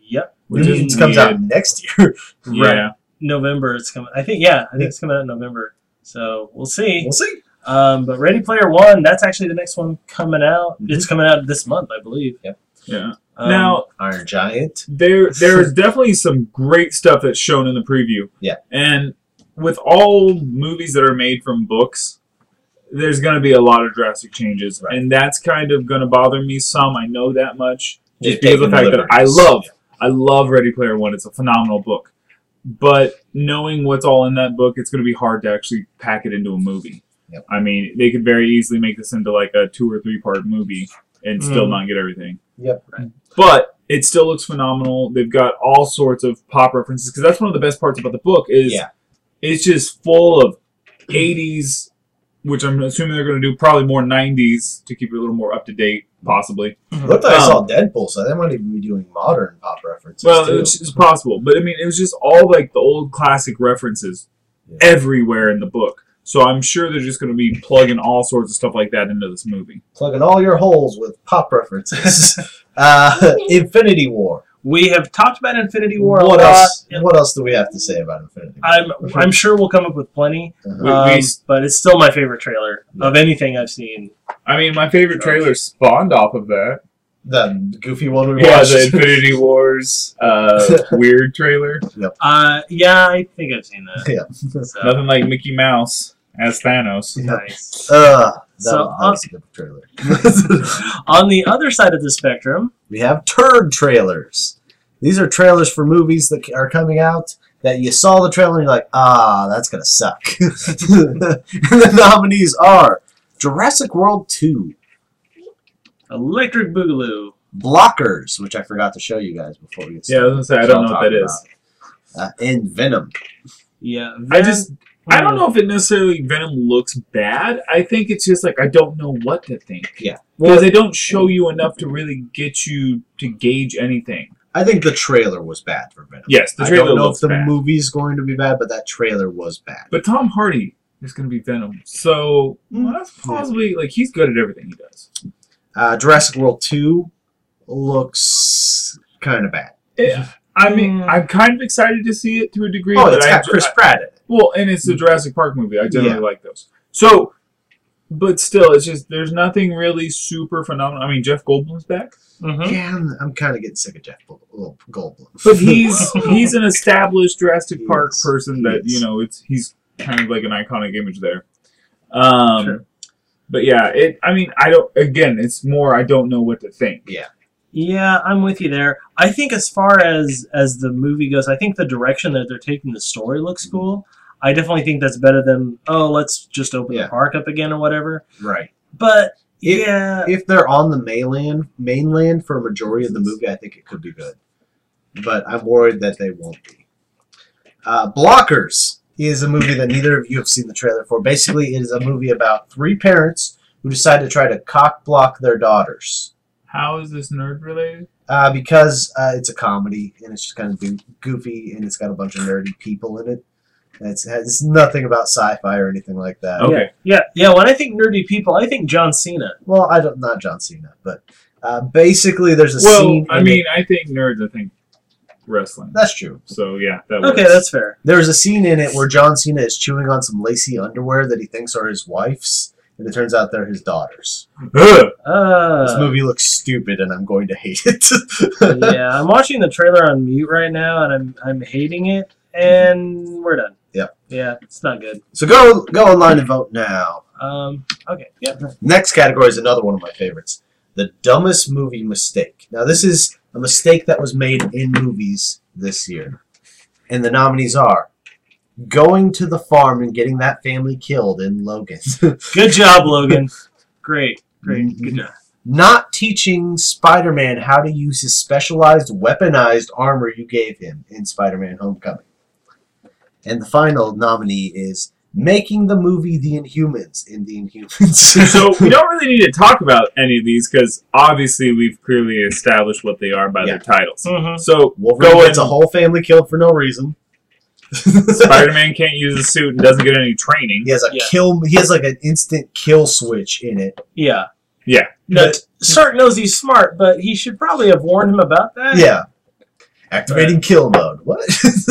Which It is comes out weird. next year. Yeah. November it's coming. I think yeah, I think it's coming out in November. So we'll see. We'll see. Um, but Ready Player One, that's actually the next one coming out. Mhm. It's coming out this month, I believe. Yep. Yeah. Um, Now, Iron Giant. there there's definitely some great stuff that's shown in the preview. Yeah. And with all movies that are made from books, there's going to be a lot of drastic changes. Right. And that's kind of going to bother me some. I know that much. They've Just because of the taken fact that I liberties. love, I love Ready Player One. It's a phenomenal book. But knowing what's all in that book, it's going to be hard to actually pack it into a movie. Yep. I mean, they could very easily make this into like a two or three part movie and still Mm. not get everything. Yep. But it still looks phenomenal. They've got all sorts of pop references because that's one of the best parts about the book is Yeah. it's just full of eighties, which I'm assuming they're going to do probably more nineties to keep it a little more up to date, possibly. Looked like I saw Um, Deadpool, so they might even be doing modern pop references Well, too. it's, it's possible, but I mean, it was just all like the old classic references Yeah. everywhere in the book. So I'm sure they're just going to be plugging all sorts of stuff like that into this movie. Plugging all your holes with pop references. uh, Infinity War. we have talked about Infinity War a What lot. else? What else do we have to say about Infinity War? I'm I'm sure we'll come up with plenty, Uh-huh. We- um, we- but it's still my favorite trailer of anything I've seen. I mean, my favorite trailer spawned off of that. The goofy one we Yeah, watched. the Infinity Wars uh, weird trailer. Uh, yeah, I think I've seen that. Yeah. So, Nothing like Mickey Mouse as Thanos. nice. Uh, that, So, that was a good trailer. On the other side of the spectrum, We have turd trailers. These are trailers for movies that are coming out that you saw the trailer and you're like, ah, that's going to suck. The nominees are Jurassic World two, Electric Boogaloo. Blockers, which I forgot to show you guys before we get Yeah, I was started. gonna say I So don't I'll know what that talk is. about it. Uh, and Venom. Yeah, I just I don't know if it necessarily Venom looks bad. I think it's just like I don't know what to think. Yeah. Because they don't show you enough to really get you to gauge anything. I think the trailer was bad for Venom. Yes, the I trailer don't know if looks the bad. movie's going to be bad, but that trailer was bad. But Tom Hardy is going to be Venom, so well, that's possibly like he's good at everything he does. Uh, Jurassic World two looks kind of bad. Yeah. I mean, Mm. I'm kind of excited to see it to a degree. Oh, but it's I got enjoy- Chris Pratt in it. Well, and it's the Jurassic Park movie. I generally Yeah. like those. So, but still, it's just there's nothing really super phenomenal. I mean, Jeff Goldblum's back, Mhm. Yeah, I'm, I'm kind of getting sick of Jeff Gold- Goldblum. but he's he's an established Jurassic He Park is. person He that is. you know it's he's kind of like an iconic image there. Um, Sure. But yeah, it. I mean, I don't. Again, it's more I don't know what to think. Yeah. Yeah, I'm with you there. I think as far as as the movie goes, I think the direction that they're taking the story looks cool. I definitely think that's better than, oh, let's just open Yeah. the park up again or whatever. Right. But If- yeah, If they're on the mainland, mainland for a majority of the movie, I think it could be good. But I'm worried that they won't be. Uh, Blockers is a movie that neither of you have seen the trailer for. Basically, it is a movie about three parents who decide to try to cock block their daughters. How is this nerd related? Uh, because uh, it's a comedy and it's just kind of goofy and it's got a bunch of nerdy people in it. It's, it's nothing about sci-fi or anything like that. Okay. yeah, yeah. When I think nerdy people, I think John Cena. Well, I don't, not John Cena, but uh, basically there's a Well, scene. I in mean, it- I think nerds. I think wrestling. that's true. So yeah, that works. Okay, that's fair. There's a scene in it where John Cena is chewing on some lacy underwear that he thinks are his wife's, and it turns out they're his daughters. Ugh. Uh, This movie looks stupid, and I'm going to hate it. yeah, I'm watching the trailer on mute right now, and I'm I'm hating it, and we're done. Yep. Yeah, it's not good. So go go online and vote now. Um. Okay. Yep. Next category is another one of my favorites. The dumbest movie mistake. Now, this is a mistake that was made in movies this year. And the nominees are going to the farm and getting that family killed in Logan. Good job, Logan. Great. Great. Good job. Not teaching Spider-Man how to use his specialized weaponized armor you gave him in Spider-Man Homecoming. And the final nominee is making the movie The Inhumans in The Inhumans. So we don't really need to talk about any of these because obviously we've clearly established what they are by Yeah. their titles. Mhm. So Wolverine go gets a whole family killed for no reason. Spider-Man can't use a suit and doesn't get any training. He has a Yeah. kill. He has like an instant kill switch in it. Yeah. Yeah. But Stark knows he's smart, but he should probably have warned him about that. Yeah, Activating kill mode. What?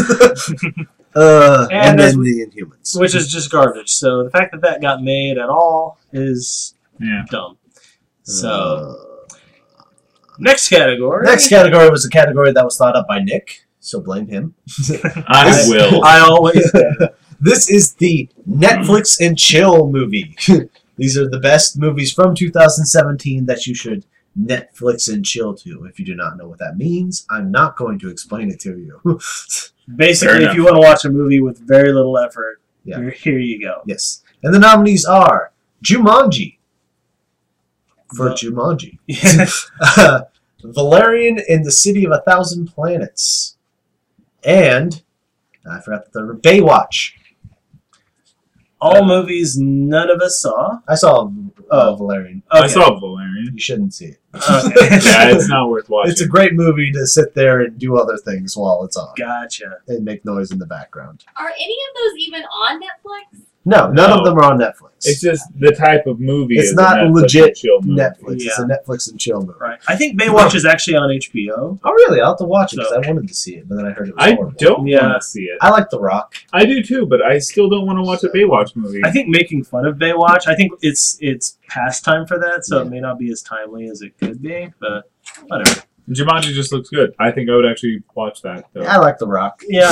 uh, and, And then as we- the Inhumans. Which is just garbage. So the fact that that got made at all is Yeah. dumb. So Uh, next category. next category was a category that was thought up by Nick, so blame him. I This- will. I always This is the Netflix and chill movie. These are the best movies from two thousand seventeen that you should Netflix and chill to. If you do not know what that means, I'm not going to explain it to you. basically, Fair if you want to watch a movie with very little effort, Yeah. here, here you go. Yes. And the nominees are Jumanji for No. Jumanji. uh, Valerian in the City of a Thousand Planets. And I forgot the third one, Baywatch. All movies none of us saw. I saw uh, Valerian. I Okay. saw Valerian. You shouldn't see it. Okay. Yeah, it's not worth watching. It's a great movie to sit there and do other things while it's on. Gotcha. And make noise in the background. Are any of those even on Netflix? No, none No. of them are on Netflix. It's just the type of movie. It's is not a Netflix legit and chill movie. Netflix. It's a Netflix and chill movie. Right. I think Baywatch is actually on H B O. Oh, really? I'll have to watch it because So- I wanted to see it, but then I heard it was I horrible. don't Yeah. want to see it. I like The Rock. I do too, but I still don't want to watch a Baywatch movie. I think making fun of Baywatch, I think it's it's past time for that, so Yeah. it may not be as timely as it could be, but whatever. Jumanji just looks good. I think I would actually watch that. Though. I like The Rock. Yeah.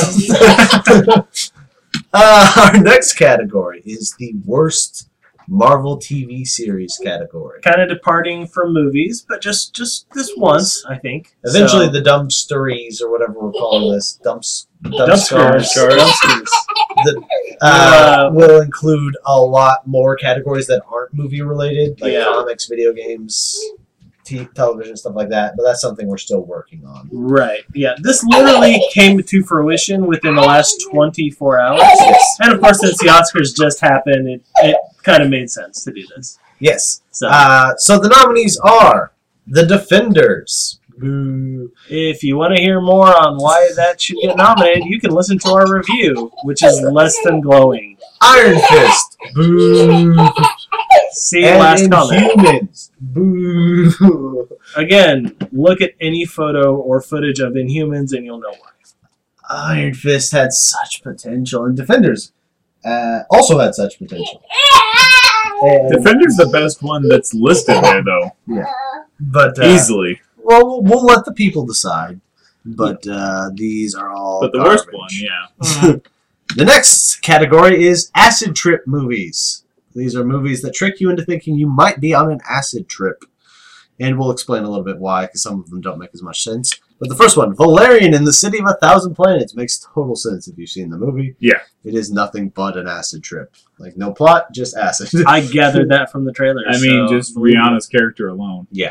uh, our next category is the worst Marvel T V series category. Kind of departing from movies, but just just this once, I think. Eventually, So- the dumpsteries or whatever we're calling this dumps dumpsters. dumpsters Dumpsters. the, uh, Uh, will include a lot more categories that aren't movie related, like Yeah. comics, video games, t- television, stuff like that. But that's something we're still working on. Right. Yeah. This literally came to fruition within the last twenty-four hours. Yes. And of course, since the Oscars just happened, it, it kind of made sense to do this. Yes. So Uh, so the nominees are The Defenders. Boo. if you want to hear more on why that should get nominated, you can listen to our review, which is less than glowing. Iron Fist. Boo. See And last comment. Inhumans. Boo. Again, look at any photo or footage of Inhumans and you'll know why. Iron Fist had such potential, and Defenders uh, also had such potential. And- Defender's the best one that's listed there, though. but uh, Easily. Well, we'll we'll let the people decide. But uh, these are all. But the garbage. worst one, yeah. The next category is acid trip movies. These are movies that trick you into thinking you might be on an acid trip. And we'll explain a little bit why, because some of them don't make as much sense. But the first one, Valerian in the City of a Thousand Planets, makes total sense if you've seen the movie. Yeah. It is nothing but an acid trip. Like, no plot, just acid. I gathered that from the trailer. I mean, so- just Rihanna's character alone. Yeah.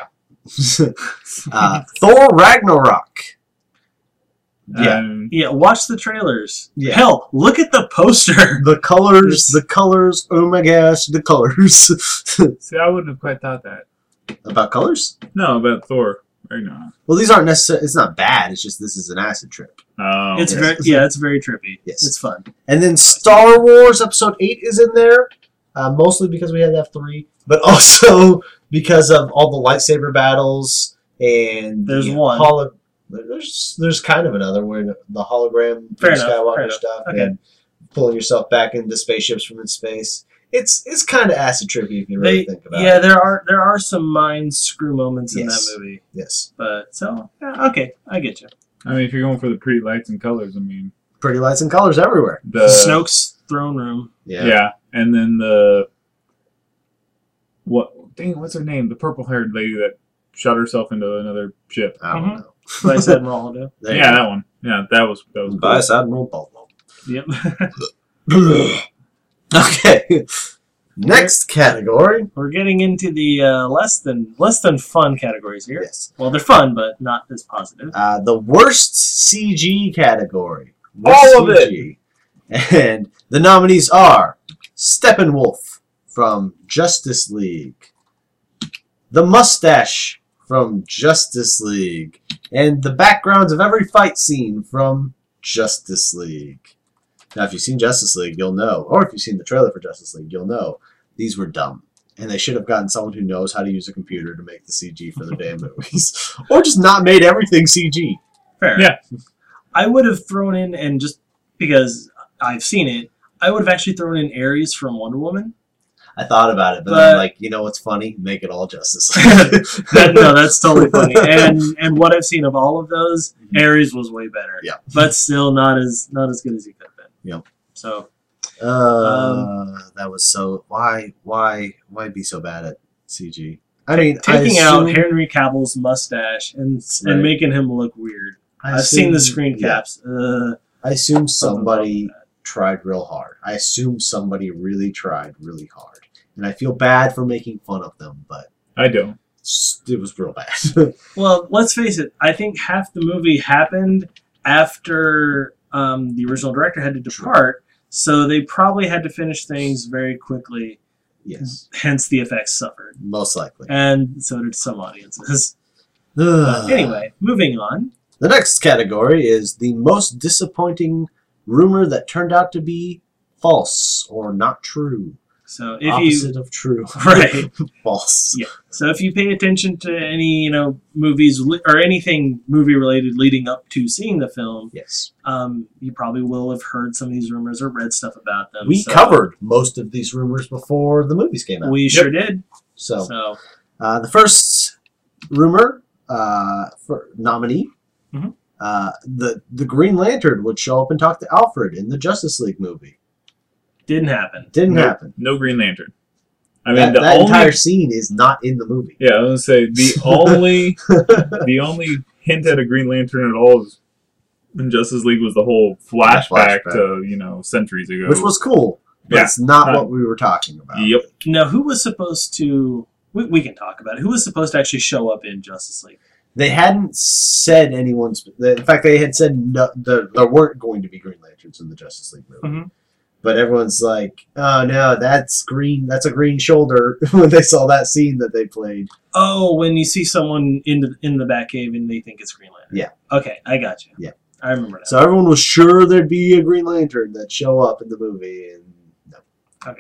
uh, Thor Ragnarok. Yeah. Um, Yeah, watch the trailers. Yeah. Hell, look at the poster. The colors, the colors, oh my gosh, the colors. see, I wouldn't have quite thought that. About colors? No, about Thor. Right now. Well, these aren't necessarily, it's not bad, it's just this is an acid trip. Oh. It's yes. very yeah, it's very trippy. Yes. It's fun. And then Star Wars Episode eight is in there, uh, mostly because we had F three, but also because of all the lightsaber battles and There's the one. holo- there's there's kind of another where the hologram Fair Luke enough, Skywalker fair enough. stuff Okay. and pulling yourself back into spaceships from in space. It's it's kind of acid trippy if you really They, think about yeah, it. there are there are some mind screw moments in Yes. that movie, Yes, but so yeah, okay, I get you. I mean, if you're going for the pretty lights and colors, I mean, pretty lights and colors everywhere. the Snoke's throne room. Yeah, yeah. And then the what? Dang, what's her name? The purple-haired lady that shot herself into another ship. I don't Mhm. know. Vice Admiral Holdo. There yeah, you that one. Yeah, that was that was. go. Cool. Vice Admiral Bolton. Yep. Okay. Next category. We're getting into the uh, less than less than fun categories here. Yes. Well, they're fun, but not as positive. Uh, the worst C G category. All of it. And the nominees are Steppenwolf from Justice League, the mustache from Justice League, and the backgrounds of every fight scene from Justice League. Now, if you've seen Justice League, you'll know, or if you've seen the trailer for Justice League, you'll know these were dumb. And they should have gotten someone who knows how to use a computer to make the C G for their damn movies. Or just not made everything C G. Fair. Yeah. I would have thrown in, and just because I've seen it, I would have actually thrown in Ares from Wonder Woman. I thought about it, but, But- I'm like, you know what's funny? Make it all Justice. That, no, that's totally funny. And and what I've seen of all of those, Ares was way better. Yeah. But still not as not as good as he could have been. Yep. So Uh, that was so. Why? Why? Why be so bad at C G? I mean, taking I out assume, Henry Cavill's mustache and Right. and making him look weird. I I've seen the assume- screen yeah. caps. Uh, I assume something somebody wrong with tried real hard. I assume somebody really tried really hard, and I feel bad for making fun of them, but I don't. s- it was real bad. that. Well, let's face it. I think half the movie happened after um, the original director had to depart, so they probably had to finish things very quickly. yes, Hence, the effects suffered, most likely. and so did some audiences. But Ugh. anyway, moving on. The next category is the most disappointing rumor that turned out to be false or not true. So if you Opposite of true. Right. False. Yeah. So if you pay attention to any, you know, movies li- or anything movie related leading up to seeing the film, Yes. um, you probably will have heard some of these rumors or read stuff about them. We So covered most of these rumors before the movies came out. We sure did. so, So uh, the first rumor uh, for nominee, Mhm. uh, the the Green Lantern would show up and talk to Alfred in the Justice League movie. didn't happen. Didn't Nope. happen. No Green Lantern. I mean, that the that only entire scene is not in the movie. yeah, I was gonna say the only the only hint at a Green Lantern at all is in Justice League was the whole flashback, flashback. to you know centuries ago, Which was cool, but Yeah. it's not Right. what we were talking about. yep. Now, who was supposed to? We, we can talk about it. Who was supposed to actually show up in Justice League? They hadn't said anyone's. In fact, they had said no, there, there weren't going to be Green Lanterns in the Justice League movie. Mhm. But everyone's like, "Oh no, that's green. That's a green shoulder." When they saw that scene that they played, Oh, when you see someone in the in the Batcave and they think it's Green Lantern. Yeah. Okay, I got you. Yeah. I remember that. so everyone was sure there'd be a Green Lantern that show up in the movie, and no. Okay.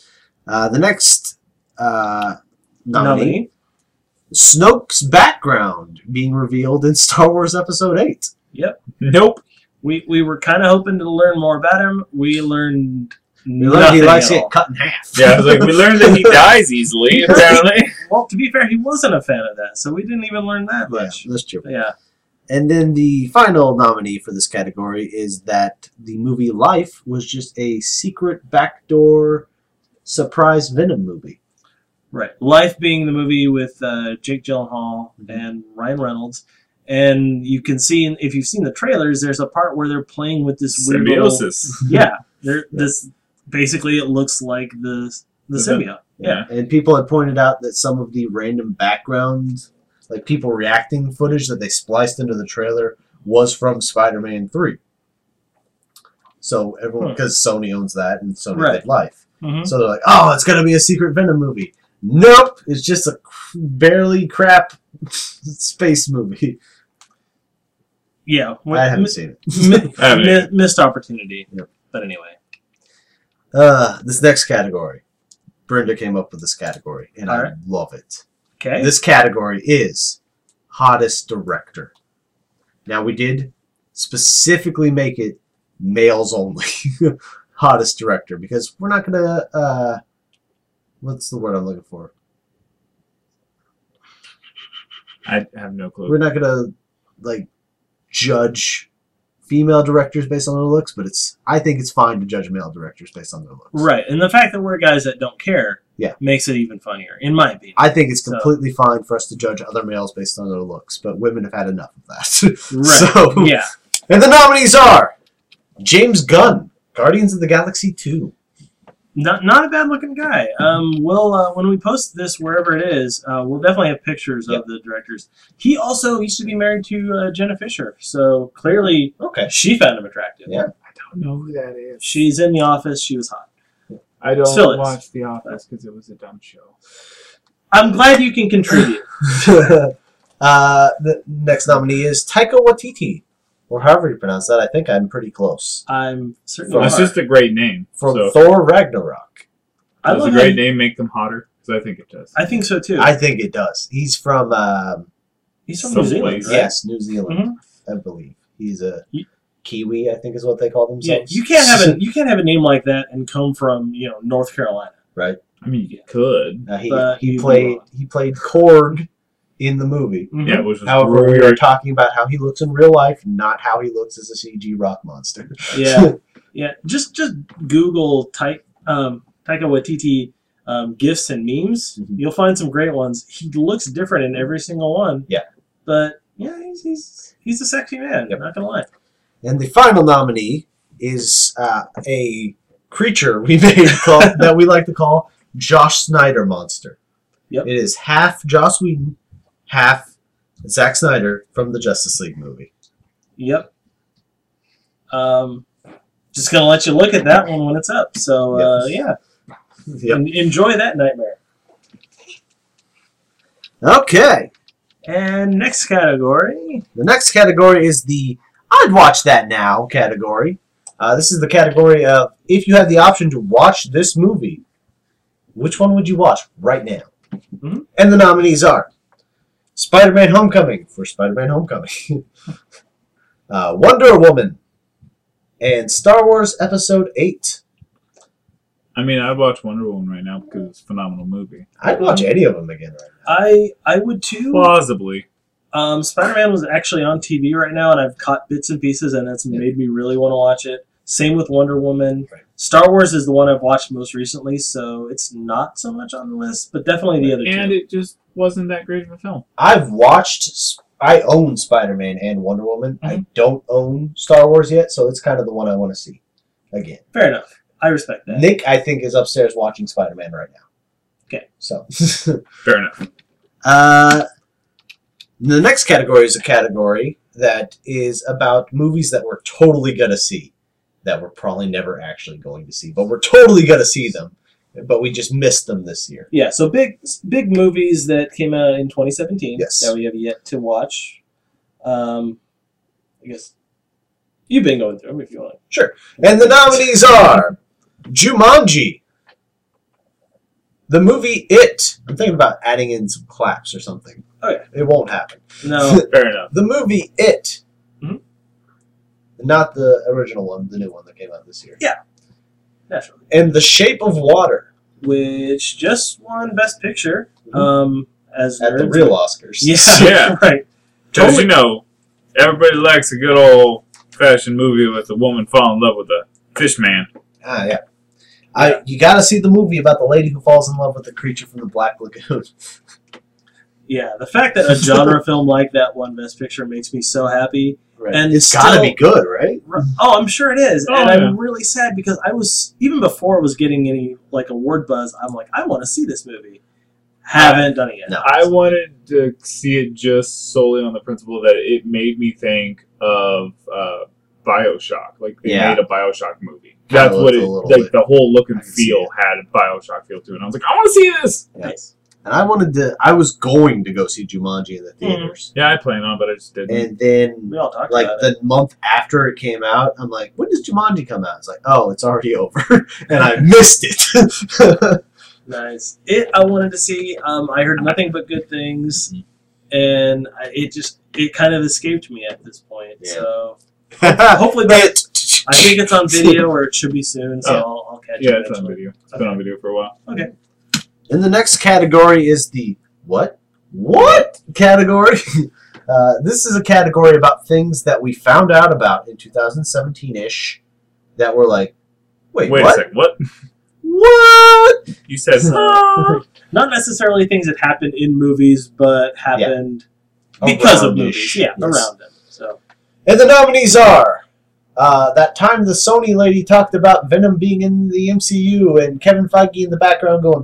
Uh, the next uh, nominee, Nominee. Snoke's background being revealed in Star Wars Episode Eight. Yep. Nope. We we were kind of hoping to learn more about him. We learned. We learned he nothing likes at to get all. cut in half. Yeah, I was like, we learned that he dies easily. Apparently, Well, to be fair, he wasn't a fan of that, so we didn't even learn that Yeah, much. that's true. Yeah. And then the final nominee for this category is that the movie Life was just a secret backdoor surprise Venom movie. Right. Life being the movie with uh, Jake Gyllenhaal Mhm. and Ryan Reynolds. And you can see, in, if you've seen the trailers, there's a part where they're playing with this weird little... symbiosis. Yeah. They're, this Basically, it looks like the, the The symbiote. Yeah. And people had pointed out that some of the random background, like people reacting footage that they spliced into the trailer, was from Spider-Man three. So everyone, Hmm. because Sony owns that and Sony Right. did Life. hmm So they're like, oh, it's going to be a secret Venom movie. Nope, it's just a barely crap space movie. Yeah. I haven't mi- seen it. mi- I haven't mi- either. missed opportunity. Yep. But anyway. Uh, this next category. Brenda came up with this category, and I Alright. love it. Okay. This category is hottest director. Now, we did specifically make it males only. Hottest director, because we're not going to, uh, what's the word I'm looking for? I have no clue. We're not going to, like, judge female directors based on their looks, but it's, I think it's fine to judge male directors based on their looks. Right. And the fact that we're guys that don't care Yeah. makes it even funnier, in my opinion. I think it's So- completely fine for us to judge other males based on their looks, but women have had enough of that. Right. So, Yeah. and the nominees are James Gunn, Guardians of the Galaxy two. Not not a bad looking guy. Um, we'll uh, when we post this wherever it is, uh, we'll definitely have pictures Yep. of the directors. He also used to be married to uh, Jenna Fisher, so clearly Okay. she found him attractive. Yeah. I don't know who that is. She's in The Office. She was hot. I don't Still is. watch The Office because it was a dumb show. I'm glad you can contribute. uh, the next nominee is Taika Waititi, or however you pronounce that. I think I'm pretty close. I'm certain. From- you It's are. just a great name. From so, Thor Ragnarok. I does love a great him. name make them hotter? Because I think it does. I think so too. I think it does. He's from, um, He's from New Some Zealand. place. Right? yes, New Zealand. Mhm. I believe. He's a You- Kiwi, I think is what they call Yeah, themselves. you can't have a you can't have a name like that and come from you know North Carolina. Right. I mean, you could. Uh, he But he you- played he played Korg in the movie. Mhm. Yeah, which was However, we are weird. talking about how he looks in real life, not how he looks as a C G rock monster. Yeah, yeah. Just just Google type um, Taika Waititi um, gifs and memes. Mhm. You'll find some great ones. He looks different in every single one. Yeah. But yeah, he's he's, he's a sexy man. Yep. Not gonna lie. And the final nominee is uh, a creature we made called, that we like to call Josh Snyder Monster. Yep. It is half Joss Whedon, half Zack Snyder from the Justice League movie. Yep. Um, just gonna let you look at that one when it's up. So uh, yeah, Yep. En- enjoy that nightmare. Okay. And next category. The next category is the I'd watch that now category. Uh, this is the category of if you had the option to watch this movie, which one would you watch right now? Mhm. And the nominees are Spider-Man Homecoming for Spider-Man Homecoming, uh, Wonder Woman, and Star Wars Episode eight. I mean, I'd watch Wonder Woman right now because it's a phenomenal movie. I'd watch any of them again right now. I I would too. Plausibly. Um, Spider-Man was actually on T V right now, and I've caught bits and pieces, and that's Yeah. made me really want to watch it. Same with Wonder Woman. Right. Star Wars is the one I've watched most recently, so it's not so much on the list, but definitely the other And two. it just wasn't that great of a film. I've watched. I own Spider-Man and Wonder Woman. I don't own Star Wars yet, so it's kind of the one I want to see again. Fair enough. I respect that. Nick, I think, is upstairs watching Spider-Man right now. Okay. So, Fair enough. uh, the next category is a category that is about movies that we're totally going to see, that we're probably never actually going to see, but we're totally going to see them, but we just missed them this year. Yeah, so big big movies that came out in twenty seventeen Yes. that we have yet to watch. Um, I guess you've been going through them if you want. Sure. And the nominees are Jumanji, the movie It. I'm thinking about adding in some claps or something. Okay. It won't happen. No. Fair enough. The movie It. Mhm. Not the original one, the new one that came out this year. Yeah. Naturally. And The Shape of Water Which just won Best Picture. Um, as at the nerds. real Oscars. Yeah. Yeah. Right. Because, Totally. you know, everybody likes a good old-fashioned movie with a woman fall in love with a fish man. Ah, yeah. I, you got to see the movie about the lady who falls in love with the creature from the Black Lagoon. Yeah, the fact that a genre film like that won Best Picture makes me so happy. Right. And It's got to still- be good, right? Oh, I'm sure it is, Oh, and yeah. I'm really sad because I was even before it was getting any like award buzz. I'm like, I want to see this movie. Haven't done it yet. No. I wanted to see it just solely on the principle that it made me think of uh, Bioshock. Like, they Yeah. made a Bioshock movie. Kinda That's what looked it, a little like, bit- the whole look I and can see feel it. had a Bioshock feel to it. And I was like, I want to see this! Yes. And I wanted to, I was going to go see Jumanji in the theaters. Yeah, I planned on it, but I just didn't. And then, We all talked like, about the it. month after it came out, I'm like, when does Jumanji come out? It's like, oh, it's already over. And I missed it. Nice. It. I wanted to see. Um, I heard nothing but good things, and I, it just it kind of escaped me at this point. Yeah. So hopefully, by, It. I think it's on video or it should be soon. So Oh. I'll, I'll catch yeah, it. it's on eventually. video. It's been on video for a while. Okay. And the next category is the what? What category? uh, this is a category about things that we found out about in two thousand seventeen-ish that were like, wait, Wait what? a second. What? What? You said So, not necessarily things that happened in movies, but happened because of movies. Around-ish, Yeah, yes. around them. So And the nominees are uh, that time the Sony lady talked about Venom being in the M C U and Kevin Feige in the background going,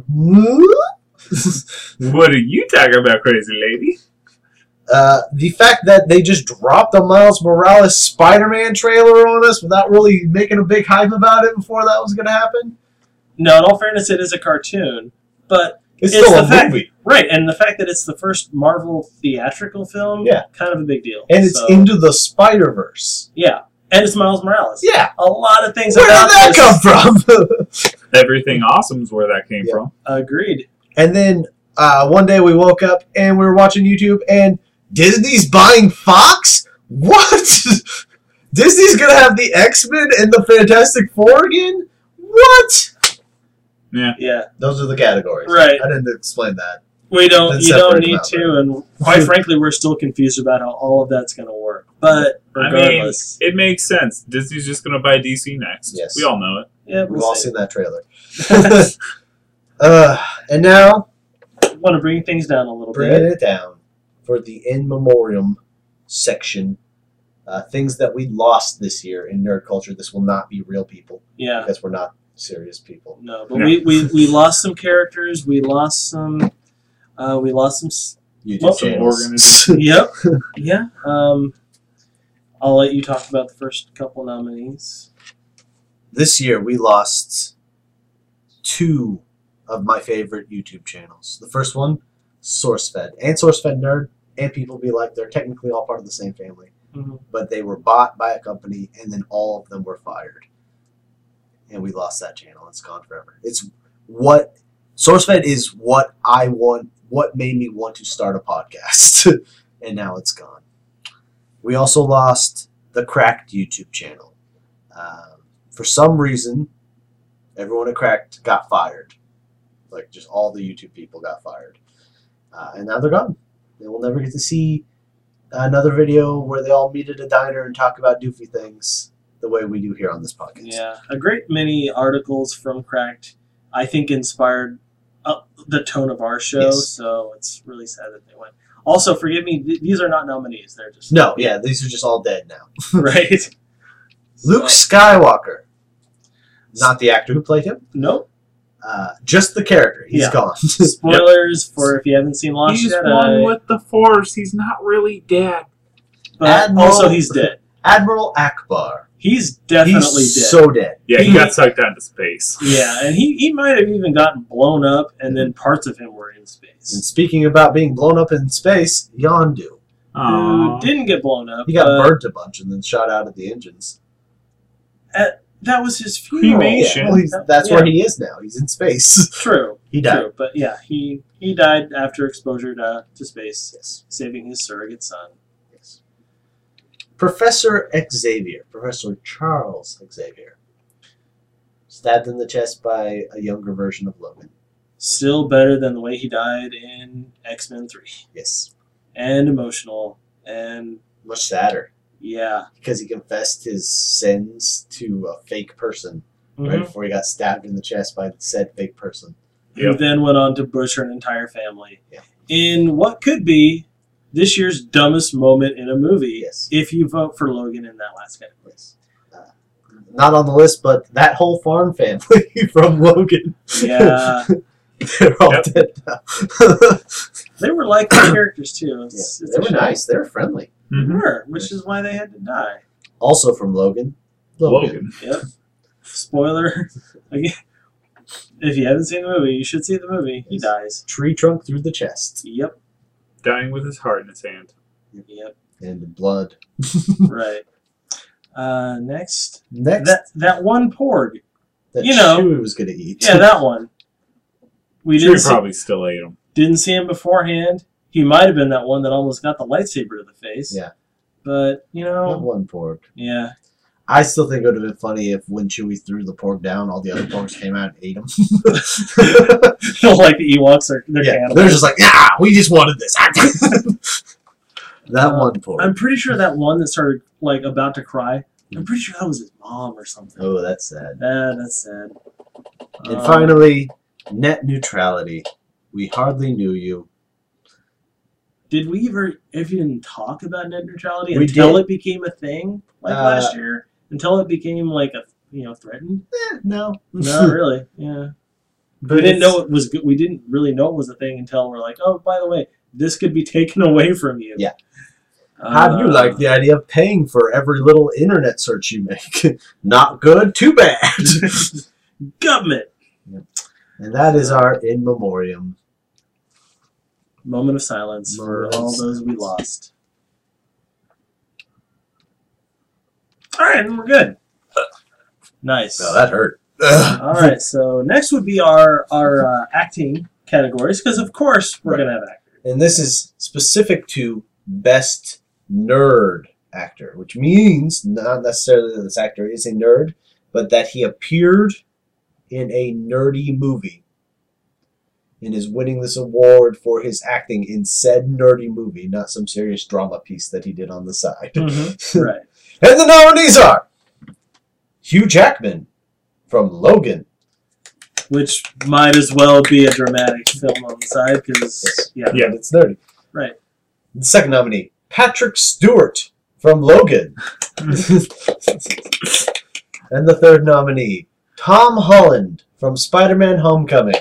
"What?" What are you talking about, crazy lady? Uh, the fact that they just dropped a Miles Morales Spider-Man trailer on us without really making a big hype about it before that was going to happen. no, in all fairness, it is a cartoon, but It's, It's still the a fact- movie. right, and the fact that it's the first Marvel theatrical film, Yeah. kind of a big deal. And it's So, into the Spider-Verse. yeah, and it's Miles Morales. Yeah. A lot of things Where did about that this. come from? Everything Awesome's where that came Yeah. from. Agreed. And then uh, one day we woke up and we were watching YouTube and Disney's buying Fox? What? Disney's gonna have the X-Men and the Fantastic Four again? What? Yeah. Yeah, Those are the categories. Right. I didn't explain that. we don't. Then You don't separate them need out, to, and quite frankly, we're still confused about how all of that's going to work. But I mean, regardless, it makes sense. Disney's just going to buy D C next. Yes. We all know it. yeah, We've we'll all see. seen that trailer. uh, and now, Want to bring things down a little bringing bit. it down for the in memoriam section. Uh, things that we lost this year in nerd culture. This will not be real people Yeah. because we're not serious people. No, but No. we, we, we lost some characters. We lost some. Uh, we lost some. s- YouTube Well, some channels. organisms. Yep. Yeah. Um, I'll let you talk about the first couple nominees. This year we lost two of my favorite YouTube channels. The first one, SourceFed. And SourceFed Nerd and People Be Like, they're technically all part of the same family. Mhm. But they were bought by a company and then all of them were fired. And we lost that channel. It's gone forever. It's what SourceFed is what I want, what made me want to start a podcast. And now it's gone. We also lost the Cracked YouTube channel. Um, for some reason, everyone at Cracked got fired. Like, just all the YouTube people got fired. Uh, and now they're gone. And we'll never get to see another video where they all meet at a diner and talk about doofy things the way we do here on this podcast. Yeah, a great many articles from Cracked, I think, inspired uh, the tone of our show. Yes. So it's really sad that they went. Also, forgive me; th- these are not nominees. They're just No, yeah, these are just all dead now. right. Luke So, Skywalker. Not the actor who played him. nope. Uh, just the character. He's Yeah. gone. Spoilers for if you haven't seen Lost He's Jedi. one with the Force. He's not really dead. But Admiral- also, he's dead. Admiral Akbar. He's definitely He's dead. so dead. Yeah, he He- got sucked out into space. Yeah, and he, he might have even gotten blown up, and then parts of him were in And space. speaking about being blown up in space, Yondu. Who Aww. didn't get blown up? He got but burnt a bunch and then shot out at the engines. That was his funeral. Cremation. Yeah, well, he's, that's Yeah. where he is now. He's in space. True. He died. True. But yeah, he, he died after exposure to, to space, Yes. saving his surrogate son. Yes. Professor Xavier, Professor Charles Xavier, stabbed in the chest by a younger version of Logan. Still better than the way he died in X-Men three. Yes. And emotional. And Much sadder yeah. because he confessed his sins to a fake person right Mhm. before he got stabbed in the chest by said fake person. Who Yep. then went on to butcher an entire family. Yeah. In what could be this year's dumbest moment in a movie, Yes. if you vote for Logan in that last category. Yes. Uh, not on the list, but that whole farm family from Logan. Yeah. They're all Yep. dead now. They were likely characters, too. Yeah, It's, it's they a were shame. nice. They were friendly. They Mhm. were, which is why they had to die. Also from Logan. Logan. Yep. Spoiler. Again, if you haven't seen the movie, you should see the movie. He Yes. dies. Tree trunk through the chest. Yep. Dying with his heart in his hand. Yep. And blood. Right. Uh, next, Next, that that one porg. that you know. Chewie was going to eat. Yeah, that one. We Sure, didn't he see, probably still ate him. didn't see him beforehand. He might have been that one that almost got the lightsaber to the face. Yeah. But you Not know, one pork. yeah. I still think it would have been funny if when Chewie threw the pork down, all the other porks came out and ate them. Like the Ewoks are they're yeah, cannibals. they're just like, yeah, we just wanted this. That Uh, one pork. I'm pretty sure that one that started like about to cry. I'm pretty sure that was his mom or something. Oh, that's sad. Ah, that's sad. And Um, finally, net neutrality. We hardly knew you. did we ever even talk about net neutrality We until did. it became a thing like Uh, last year? Until it became like a you know threatened? Eh, no. Not really. Yeah. But we didn't it's- know it was good. We didn't really know it was a thing until we're like, oh, by the way, this could be taken away from you. Yeah. How do you Uh, like the idea of paying for every little internet search you make? Not good, too bad. government? And that is our in memoriam. Moment of silence Moment for of all those we silence. lost. All right, and we're good. Nice. Oh, that hurt. Ugh. All right, so next would be our our uh, acting categories because of course we're Right. gonna have actors. And this is specific to best nerd actor, which means not necessarily that this actor is a nerd, but that he appeared in a nerdy movie and is winning this award for his acting in said nerdy movie, not some serious drama piece that he did on the side. Mm-hmm. Right. And the nominees are Hugh Jackman from Logan. Which might as well be a dramatic film on the side, because, yeah. Yeah. But it's nerdy. Right. The second nominee, Patrick Stewart from Logan. And the third nominee, Tom Holland from Spider-Man Homecoming.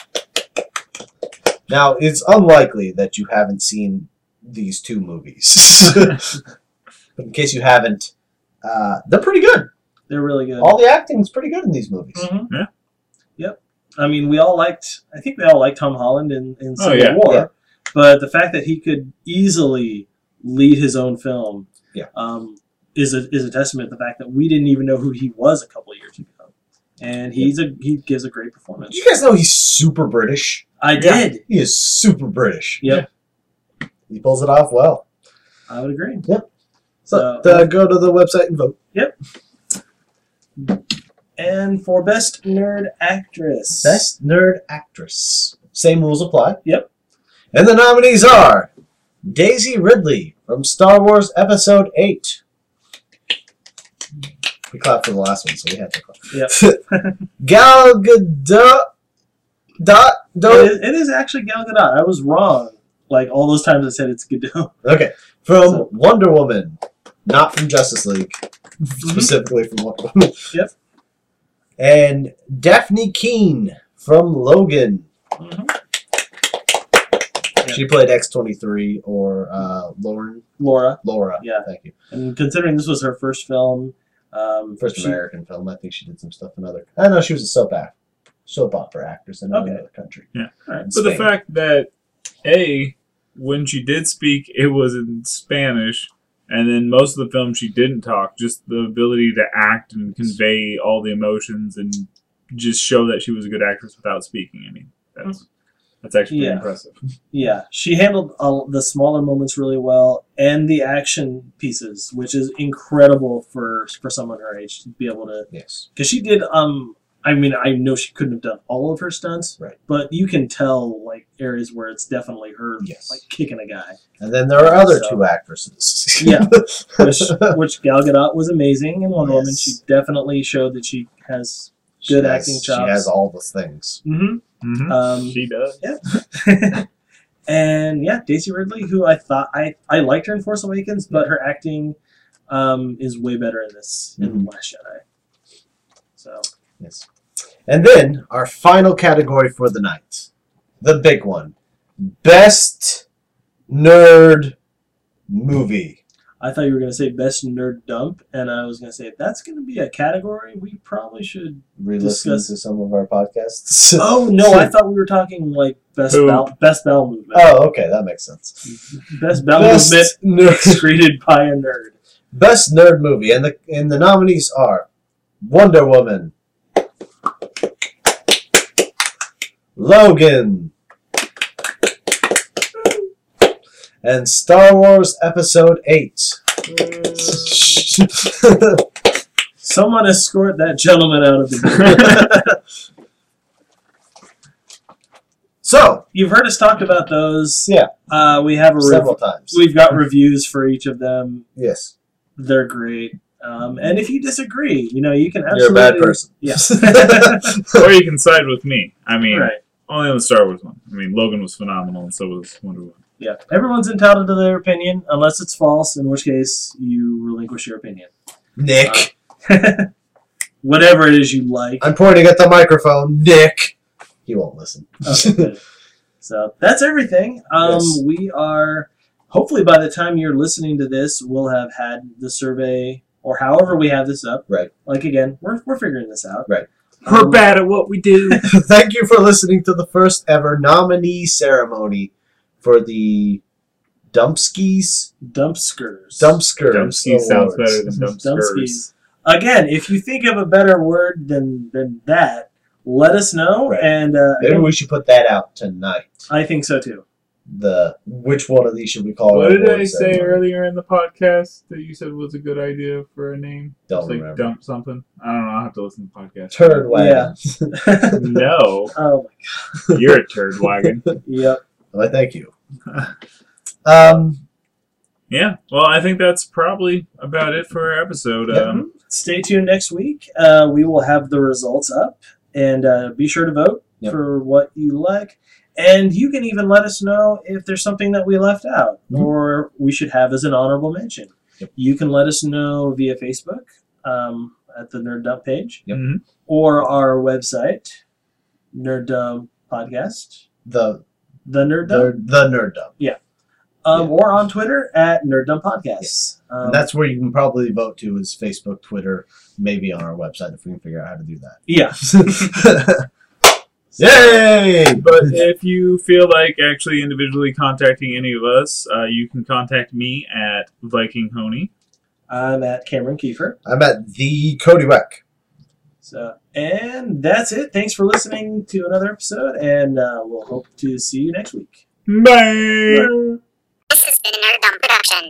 Now, it's unlikely that you haven't seen these two movies. But in case you haven't, uh, they're pretty good. They're really good. All the acting's pretty good in these movies. Mm-hmm. Yeah. Yep. I mean, we all liked, I think we all liked Tom Holland in, in Oh, Civil yeah. War. Yeah. But the fact that he could easily lead his own film Yeah. um, is a is a testament to the fact that we didn't even know who he was a couple of years ago. And he's a he gives a great performance. Did you guys know he's super British? I Yeah. did. He is super British. Yep. He pulls it off well. I would agree. Yep. So, But uh, go to the website and vote. and for Best Nerd Actress. Best Nerd Actress. Same rules apply. Yep. And the nominees are Daisy Ridley from Star Wars Episode eight. We clapped for the last one, so we had to clap. Yep. Gal Gadot. Dot, It do, is, it is actually Gal Gadot. I was wrong. Like, all those times I said it's Gadot. okay. From So- Wonder Woman. Not from Justice League. Specifically from Wonder Woman. Yep. And Daphne Keane from Logan. Mm-hmm. She played X twenty-three or uh, Lauren. Laura. Laura. Yeah. Thank you. And considering this was her first film, um, First she- American film. I think she did some stuff in other. I know she was a soap act, soap opera actress in Okay. another country. Yeah. All right. In But the Spain. fact that, A, when she did speak, it was in Spanish, and then most of the film she didn't talk, just the ability to act and convey all the emotions and just show that she was a good actress without speaking. I mean, that's that's actually pretty Yeah. impressive. Yeah, she handled uh, the smaller moments really well, and the action pieces, which is incredible for for someone her age to be able to. Yes. Because she did. Um, I mean, I know she couldn't have done all of her stunts, Right. but you can tell like areas where it's definitely her, Yes. like kicking a guy. And then there are other So- two actresses. Yeah. Which, which Gal Gadot was amazing in Wonder Woman. Yes. She definitely showed that she has good She has- acting She chops. has all the things. Mm-hmm. Mm-hmm. Um, she does. and yeah, Daisy Ridley, who I thought I, I liked her in Force Awakens, but her acting um, is way better in this in Mhm. Last Jedi. So Yes. And then our final category for the night, the big one, best nerd movie. I thought you were going to say best nerd dump, and I was going to say that's going to be a category we probably should. Re-listen Discuss- to some of our podcasts. Oh no, I thought we were talking like best Who? bowel, best bowel movement. Oh, okay, that makes sense. Best bowel Best movement nerd, excreted by a nerd. best nerd movie, and the and the nominees are Wonder Woman, Logan, and Star Wars Episode eight. Someone escort that gentleman out of the room. So, You've heard us talk about those. yeah, Uh, we have a several rev- times. we've got reviews for each of them. Yes. They're great. Um, and if you disagree, you know, you can You're a absolutely... bad person. Yeah. Or you can side with me. I mean, Right. only on the Star Wars one. I mean, Logan was phenomenal, and so was Wonder Woman. Yeah. Everyone's entitled to their opinion, unless it's false, in which case you relinquish your opinion. Nick. Whatever it is you like. I'm pointing at the microphone. Nick. He won't listen. Okay, good. So that's everything. Um, Yes. We are, hopefully by the time you're listening to this, we'll have had the survey, or however we have this up. Right. Like, again, we're, we're figuring this out. Right. We're Um, bad at what we do. Thank you for listening to the first ever nominee ceremony for the Dumpskis. Dumpskers. Dumpskers. Dumpski sounds Awards. better than dumpskers. Dumpskis. Again, if you think of a better word than than that, let us know. Right. And uh, Maybe again, we should put that out tonight. I think so too. the which one of these should we call? What our did I award say ceremony. earlier in the podcast that you said was a good idea for a name? Don't It's like remember. dump something. I don't know. I'll have to listen to the podcast. Turd wagon. No, Oh my you're a turd wagon. Yep. Well, thank you. Um, Yeah. Well, I think that's probably about it for our episode. Yep. Um, Stay tuned next week. Uh, we will have the results up, and uh, be sure to vote Yep. for what you like. And you can even let us know if there's something that we left out Mhm. or we should have as an honorable mention. Yep. You can let us know via Facebook um, at the Nerd Dump page Yep. mhm. or our website, Nerd Dump Podcast, the the Nerd Dump, the, the nerd dump. um, yeah. or on Twitter at Nerd Dump Podcasts. Um, And that's where you can probably vote to is Facebook, Twitter, maybe on our website if we can figure out how to do that. yeah. Yay! But if you feel like actually individually contacting any of us, uh, you can contact me at Viking Honey. I'm at Cameron Kiefer. I'm at the Cody Weck. So, and that's it. Thanks for listening to another episode, and uh, we'll hope to see you next week. Bye. This has been a Nerd Dump production.